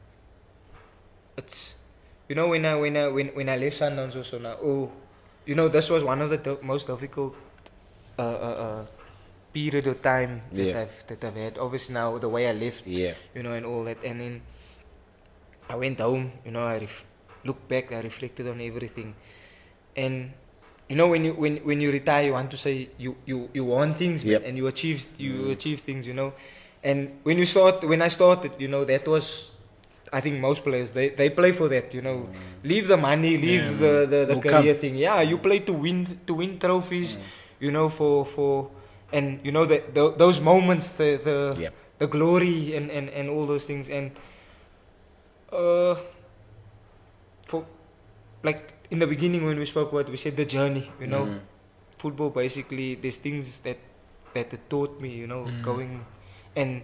it's you know when I when I when when I left Sundowns also now, oh, you know, this was one of the di- most difficult uh, uh, uh, period of time that Yeah. I've that I've had. Obviously now the way I left, Yeah. you know, and all that, and then I went home. You know, I ref- looked back, I reflected on everything, and you know, when you when when you retire, you want to say you you you won things, man, Yep. and you achieved you Mm. achieved things, you know, and when you start when I started, you know, that was. I think most players they, they play for that, you know. Leave the money, leave Yeah, the, the, the will career come. thing. Yeah, you play to win to win trophies, you know, for for and you know the, the those moments, the the, Yep. the glory and, and, and all those things, and uh for like in the beginning when we spoke about, we said the journey, you know. Mm. Football basically there's things that that it taught me, you know, Mm. going and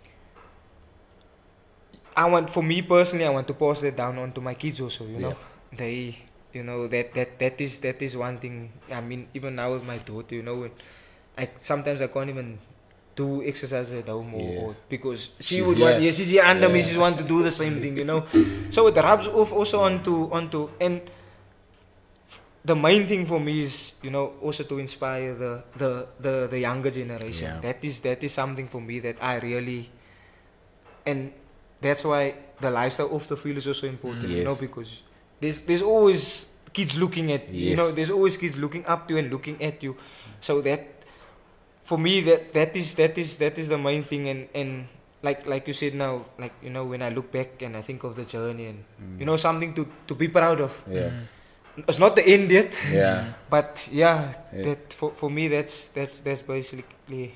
I want, for me personally, I want to pass that down onto my kids also. You know, they, you know, that that that is that is one thing. I mean, even now with my daughter, you know, when I sometimes I can't even do exercise at home or, or Yes. because she She's would here. want, yes, she's here under me. Yeah. She's want to do the same thing, you know. So it rubs off also onto onto and the main thing for me is, you know, also to inspire the the the, the younger generation. Yeah. That is that is something for me that I really and that's why the lifestyle of the field is also important, Mm. you know, Yes. because there's there's always kids looking at you, you know, Yes. there's always kids looking up to you and looking at you. So that for me that that is that is that is the main thing and, and like like you said now, like, you know, when I look back and I think of the journey and you know, something to, to be proud of. Yeah. It's not the end yet. Yeah. But yeah, Yeah. that for, for me that's that's that's basically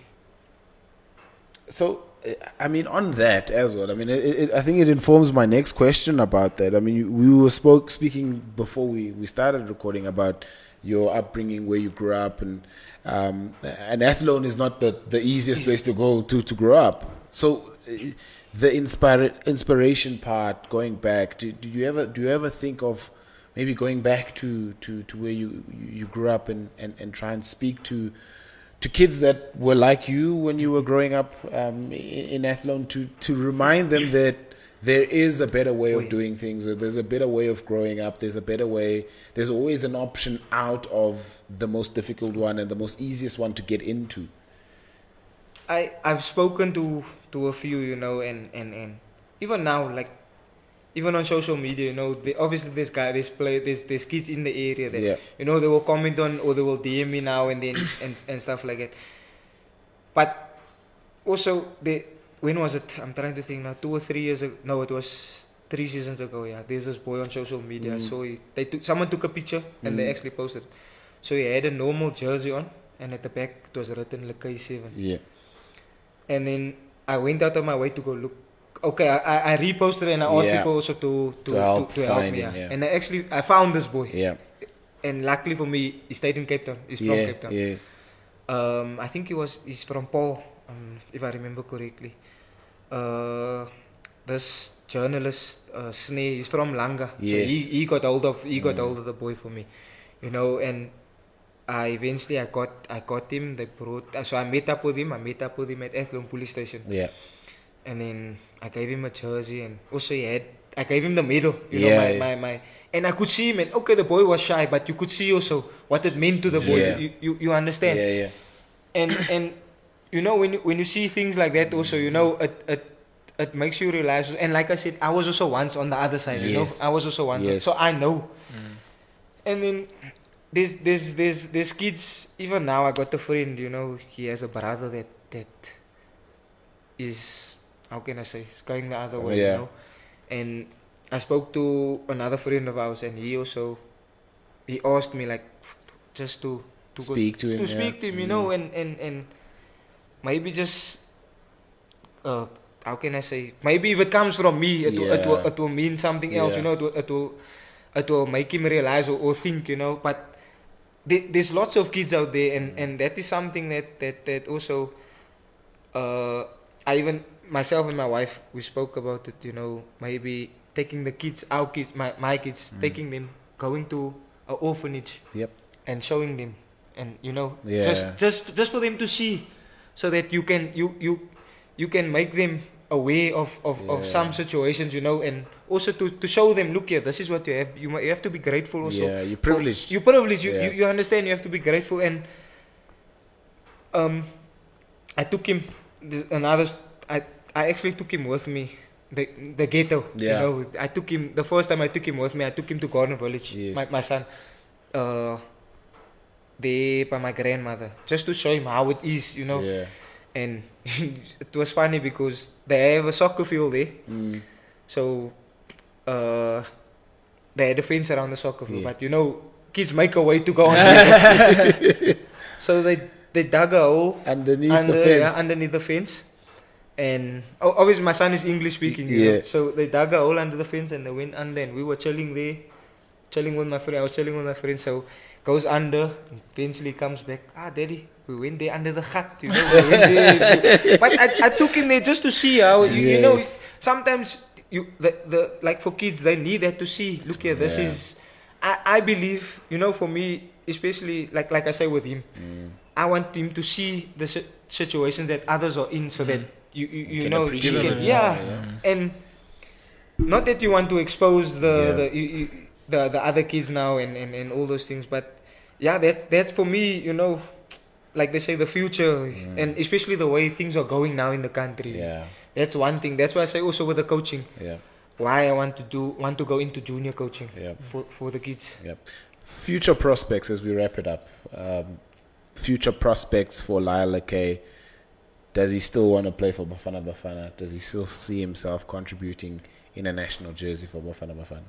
So, uh, I mean, on that as well, I mean, it, it, I think it informs my next question about that. I mean, you- we were spoke speaking before we, we started recording about your upbringing, where you grew up, and um, and Athlone is not the, the easiest place to go to to grow up. So, uh, the inspire inspiration part, going back, do, do you ever do you ever think of maybe going back to, to, to where you, you grew up and, and, and try and speak to to kids that were like you when you were growing up um, in, in Athlone, to, to remind them that there is a better way of doing things, or there's a better way of growing up, there's a better way, there's always an option out of the most difficult one and the most easiest one to get into. I I've spoken to to a few, you know, and and and even now, like even on social media, you know, they, obviously there's guy, there's play, there's there's kids in the area that Yeah. you know they will comment on or they will D M me now and then and and stuff like that. But also, they when was it? I'm trying to think now. Two or three years ago. No, it was three seasons ago. Yeah, there's this boy on social media. Mm. So he, they took someone took a picture and they Mm. actually posted. So he had a normal jersey on, and at the back it was written Lekay seven. Yeah. And then I went out of my way to go look. Okay, I, I, I reposted it and I asked Yeah. people also to to, To help to, to help find me. him, Yeah. yeah. And I actually I found this boy, Yeah. and luckily for me, he stayed in Cape Town. He's from Yeah. Cape Town. Yeah. Um, I think he was he's from Paul, um, if I remember correctly. Uh, this journalist uh, Snee, he's from Langa. So Yes. he, he got hold of he got Mm. hold of the boy for me, you know. And I eventually I got I got him. They brought so I met up with him. I met up with him at Athlone Police Station, Yeah. and then I gave him a jersey, and also he had I gave him the medal. You Yeah, know, my, yeah. my my and I could see him. And okay, the boy was shy, but you could see also what it meant to the boy. Yeah. You, you you understand? Yeah. Yeah. and and you know when you, when you see things like that also, you know, it it it makes you realize. And like I said, I was also once on the other side. You Yes. know, I was also once, Yes. so I know. Mm. And then there's there's there's there's kids. Even now, I got a friend. You know, he has a brother that that is, how can I say, is going the other way. Yeah. You know, and I spoke to another friend of ours, and he also he asked me like just to to go- Speak to him, to yeah. speak to him, you Mm. know, and and and maybe just uh how can I say, maybe if it comes from me, it, will, it will Yeah. it will mean something else, Yeah. you know, it will it will, it will make him realize or, or think, you know. But there, there's lots of kids out there, and and that is something that that that also uh I even myself and my wife, we spoke about it, you know, maybe taking the kids, our kids, my my kids, Mm. taking them, going to an orphanage Yep. and showing them, and you know, Yeah. just just just for them to see, so that you can you you you can make them aware of of, of Yeah. some situations, you know, and also to, to show them, look here, this is what you have. You mu- you have to be grateful also. Yeah. You're for- privileged. You're privileged. You, Yeah. you you understand. You have to be grateful. And um, I took him. th- Another. st- I I actually took him with me. The the ghetto. Yeah. You know, I took him the first time I took him with me. I took him to Garden Village. Yes. My my son. Uh, there by my grandmother, just to show him how it is. You know. Yeah. And it was funny because they have a soccer field there. Mm. So, uh, they had a fence around the soccer field, Yeah. but you know, kids make a way to go on. there. So they they dug a hole Underneath under, the fence. yeah, underneath the fence, and oh, obviously my son is English speaking. You know? Yeah. So they dug a hole under the fence and they went under, and we were chilling there, chilling with my friend. I was chilling with my friend. So goes under, eventually comes back. Ah, daddy, we went there under the hut, you know. We went there. But I, I took him there just to see how you, you know. Yes. Sometimes you the, the like for kids they need that to see. Look here, this Yeah. is. I, I believe, you know, for me, especially like like I say with him, Mm. I want him to see the si- situations that others are in, so that you you, you Can know you appreciate can, them yeah. more, yeah. And not that you want to expose the Yeah. the, you, you, the the other kids now and, and, and all those things, but yeah, that's that's for me, you know, like they say, the future, Mm. and especially the way things are going now in the country. Yeah. That's one thing. That's why I say also with the coaching, Yeah. why I want to do want to go into junior coaching Yeah. for for the kids. Future prospects as we wrap it up. Um, future prospects for Lyle Lekay. Does he still want to play for Bafana Bafana? Does he still see himself contributing in a national jersey for Bafana Bafana?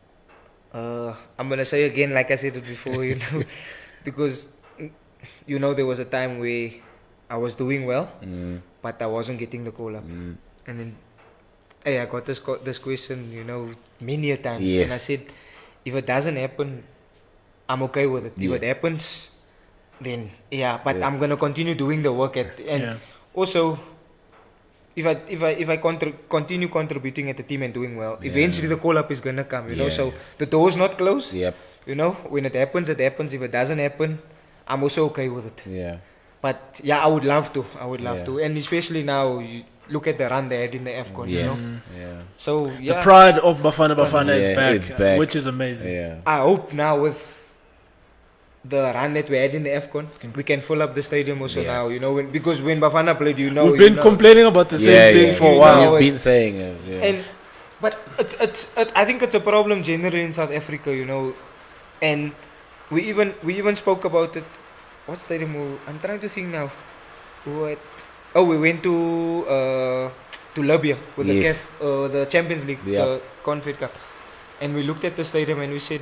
Uh, I'm gonna say again, like I said it before, you know, because mm, you know there was a time where I was doing well, Mm. but I wasn't getting the call up, Mm. and then hey, I got this co- this question, you know, many a times, Yes. and I said, if it doesn't happen, I'm okay with it. If Yeah. it happens, then yeah, but Yeah. I'm gonna continue doing the work at and Yeah. also. If I if I if I contr- continue contributing at the team and doing well, Yeah. eventually the call up is gonna come, you know. Yeah. So the door's not closed. Yep. You know, when it happens, it happens. If it doesn't happen, I'm also okay with it. Yeah. But yeah, I would love to. I would love Yeah. to, and especially now, you look at the run they had in the AFCON. You Yes. know, Yeah. so The yeah, pride of Bafana Bafana Yeah, is back, it's back. which is amazing. Yeah. I hope now with the run that we had in the AFCON, we can fill up the stadium also Yeah. now. You know, when, because when Bafana played, you know, We've you been know, complaining about the same yeah, thing yeah. for a You while. know, You've been saying it. Yeah. and But it's it's it, I think it's a problem generally in South Africa, you know, and we even we even spoke about it. What stadium? we- I'm trying to think now. What? Oh, we went to uh, to Libya with the Yes. C A F, uh, the Champions League, Yeah. the Confed Cup, and we looked at the stadium and we said,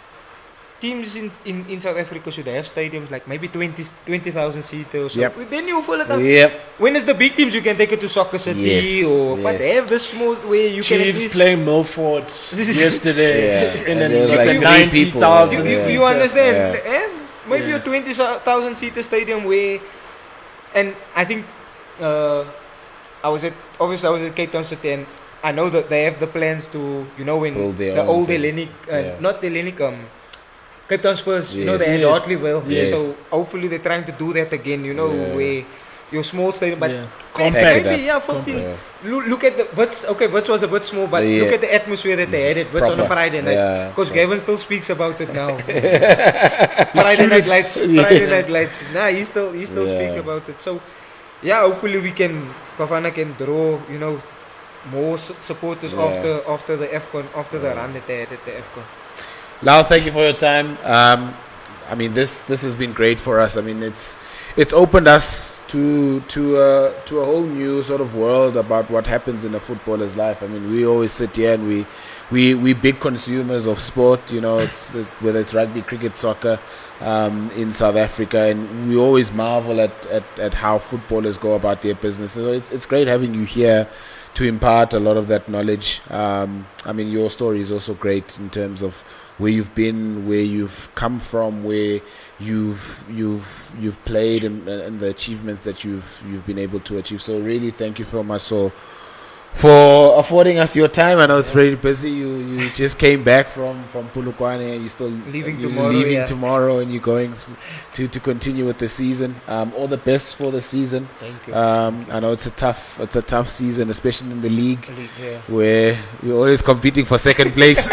teams in, in, in South Africa should have stadiums like maybe twenty twenty thousand seaters. So Yep. then you fill it up. Yep. When it's the big teams, you can take it to Soccer City Yes, or but yes. they have this small way you can at Chiefs least- playing Milford yesterday Yeah. in And an there was like three ninety people. thousand. You, you, Yeah. you understand? Yeah. Have maybe Yeah. a twenty thousand seater stadium where, and I think uh, I was at obviously I was at Cape Town City and I know that they have the plans to you know when Build their the own old thing. Hellenic, uh, Yeah. not the Hellenic, um, Cape Town Spurs. You know Yes. they had Yes. Hartleyville. Yes. So hopefully they're trying to do that again. You know Yeah. where your small stadium, but Yeah. maybe, Compact. maybe yeah, fifteen. Yeah. Look, look at the Wits. Okay, Wits was a bit small, but Yeah. look at the atmosphere that they had at Wits on a Proper. Friday night. Yeah. Because Yeah. Gavin still speaks about it now. Friday night lights. Friday Yes. night lights. Nah, he still he still Yeah. speak about it. So, yeah, hopefully we can Bafana can draw. You know, more su- supporters Yeah. after after the AFCON after the run that they had at the AFCON. Lau, thank you for your time. Um, I mean, this this has been great for us. I mean, it's it's opened us to to uh, to a whole new sort of world about what happens in a footballer's life. I mean, we always sit here and we we we big consumers of sport. You know, it's it, whether it's rugby, cricket, soccer um, in South Africa, and we always marvel at, at, at how footballers go about their business. So it's it's great having you here to impart a lot of that knowledge. Um, I mean, your story is also great in terms of where you've been, where you've come from, where you've you've you've played, and, and the achievements that you've you've been able to achieve. So really, thank you so much for for affording us your time. I know it's very busy. You you just came back from from Polokwane. You still Leaving you're tomorrow, Leaving yeah. tomorrow, and you're going to to continue with the season. Um, all the best for the season. Thank you. Um, I know it's a tough it's a tough season, especially in the league, Yeah. where you're always competing for second place.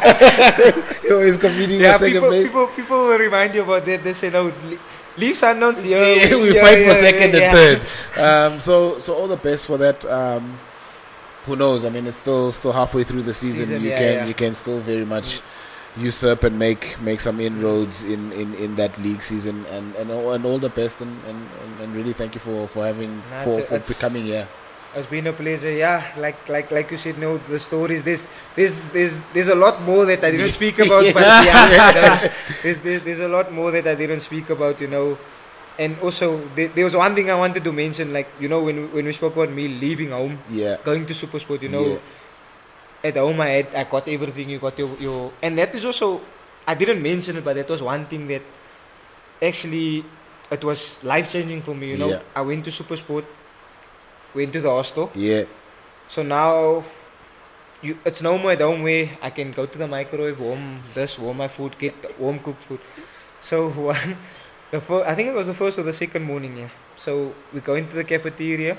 You're always competing Yeah, for second people, place. people, people will remind you about that. They say, no, le- leave Sundowns here. Yeah, we yeah, fight yeah, for second yeah, and yeah. third. Um, so so all the best for that. Um, who knows? I mean, it's still still halfway through the season. Season, you yeah, can yeah. you can still very much usurp and make make some inroads in, in, in that league season. And and all, and all the best. And, and, and really thank you for for having Nah, for, it's a- for it's- becoming here. It's been a pleasure. Yeah, like like like you said, no, the stories. There's there's there's there's a lot more that I didn't speak about. But yeah, you know, there's, there's there's a lot more that I didn't speak about. You know, and also there, there was one thing I wanted to mention. Like you know, when when we spoke about me leaving home, Yeah. going to Supersport. You know, Yeah. at home I had I got everything. You got your your, and that is also I didn't mention it, but that was one thing that actually it was life changing for me. You know, Yeah. I went to Supersport, went to the hostel. Yeah. So now, you it's no more at home where I can go to the microwave, warm this, warm my food, get warm cooked food. So one, the fir- I think it was the first or the second morning, yeah. So we go into the cafeteria,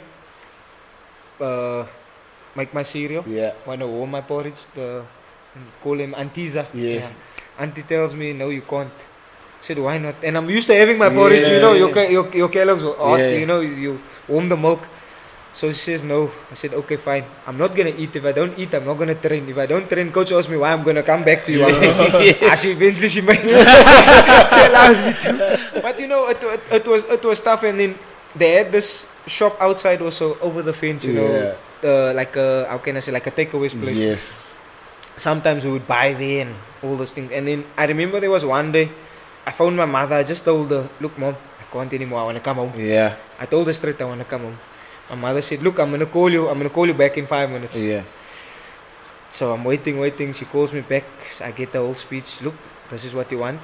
uh, make my cereal, Yeah. want to warm my porridge. The call him Antiza. Yes. Yeah. Auntie tells me no, you can't. I said why not? And I'm used to having my porridge, you know, your Yeah. your your Kellogg's are hot, Yeah. you know, you warm the milk. So she says no. I said okay, fine. I'm not gonna eat. If I don't eat, I'm not gonna train. If I don't train, coach asks me why I'm gonna come back to you. Yeah. She eventually she made she allowed me to. But you know, it, it, it was it was tough. And then they had this shop outside also over the fence. You know, uh, like a how can I say like a takeaways place. Yes. Sometimes we would buy there and all those things. And then I remember there was one day I phoned my mother. I just told her, look, mom, I can't anymore. I want to come home. Yeah. I told her straight I want to come home. My mother said, look, I'm going to call you. I'm going to call you back in five minutes. Yeah. So I'm waiting, waiting. She calls me back. I get the whole speech. Look, this is what you want.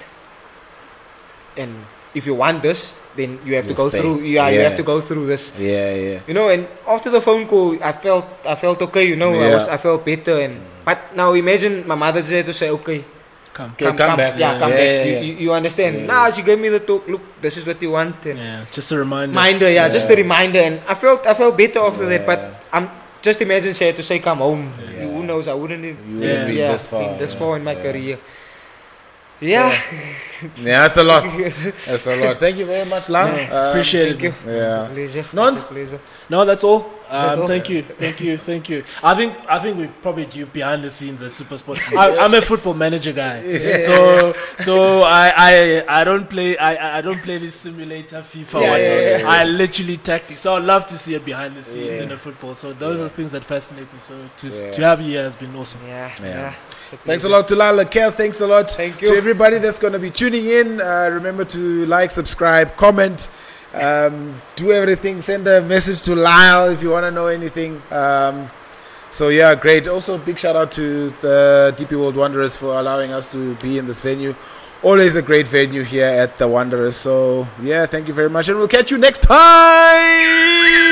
And if you want this, then you have to You'll go stay. through. Yeah, you Yeah. have to go through this. Yeah. Yeah. You know, and after the phone call, I felt, I felt okay. You know, I Yeah. was, I felt better. And but now imagine my mother just had to say, okay, Come. Okay, come back. Yeah, Yeah, come yeah, back. yeah, You, yeah. you, you understand? Yeah, Nah, yeah. she gave me the talk. Look, this is what you want. And Yeah, just a reminder. reminder, yeah, just a Yeah. reminder. And I felt, I felt better after that. Yeah. But I'm just imagine she had to say, come home. Yeah. You, who knows? I wouldn't. have- You Yeah. wouldn't be yeah, this far. been this yeah. far in my Yeah. career. Yeah. Yeah, that's a lot. That's a lot. Thank you very much, Lau. Yeah. Um, Appreciate Thank you. it. It's a Yeah. pleasure. Nons? It's a pleasure. No, that's all. Um, thank you, thank you, thank you. I think I think we probably do behind the scenes at SuperSport. I, I'm a football manager guy, yeah. so so I, I I don't play I I don't play this simulator FIFA. Yeah, one. yeah, yeah. I literally tactics. So I'd love to see it behind the scenes Yeah. in the football. So those Yeah. are things that fascinate me. So to Yeah. to have you here has been awesome. Yeah, Yeah. yeah. Thanks a lot to Lala Kel. Thanks a lot Thank to you. everybody that's going to be tuning in. Uh, remember to like, subscribe, comment, um, do everything. Send a message to Lyle if you want to know anything. Um, so yeah, great. Also, big shout out to the D P World Wanderers for allowing us to be in this venue. Always a great venue here at the Wanderers. So yeah, thank you very much, and we'll catch you next time.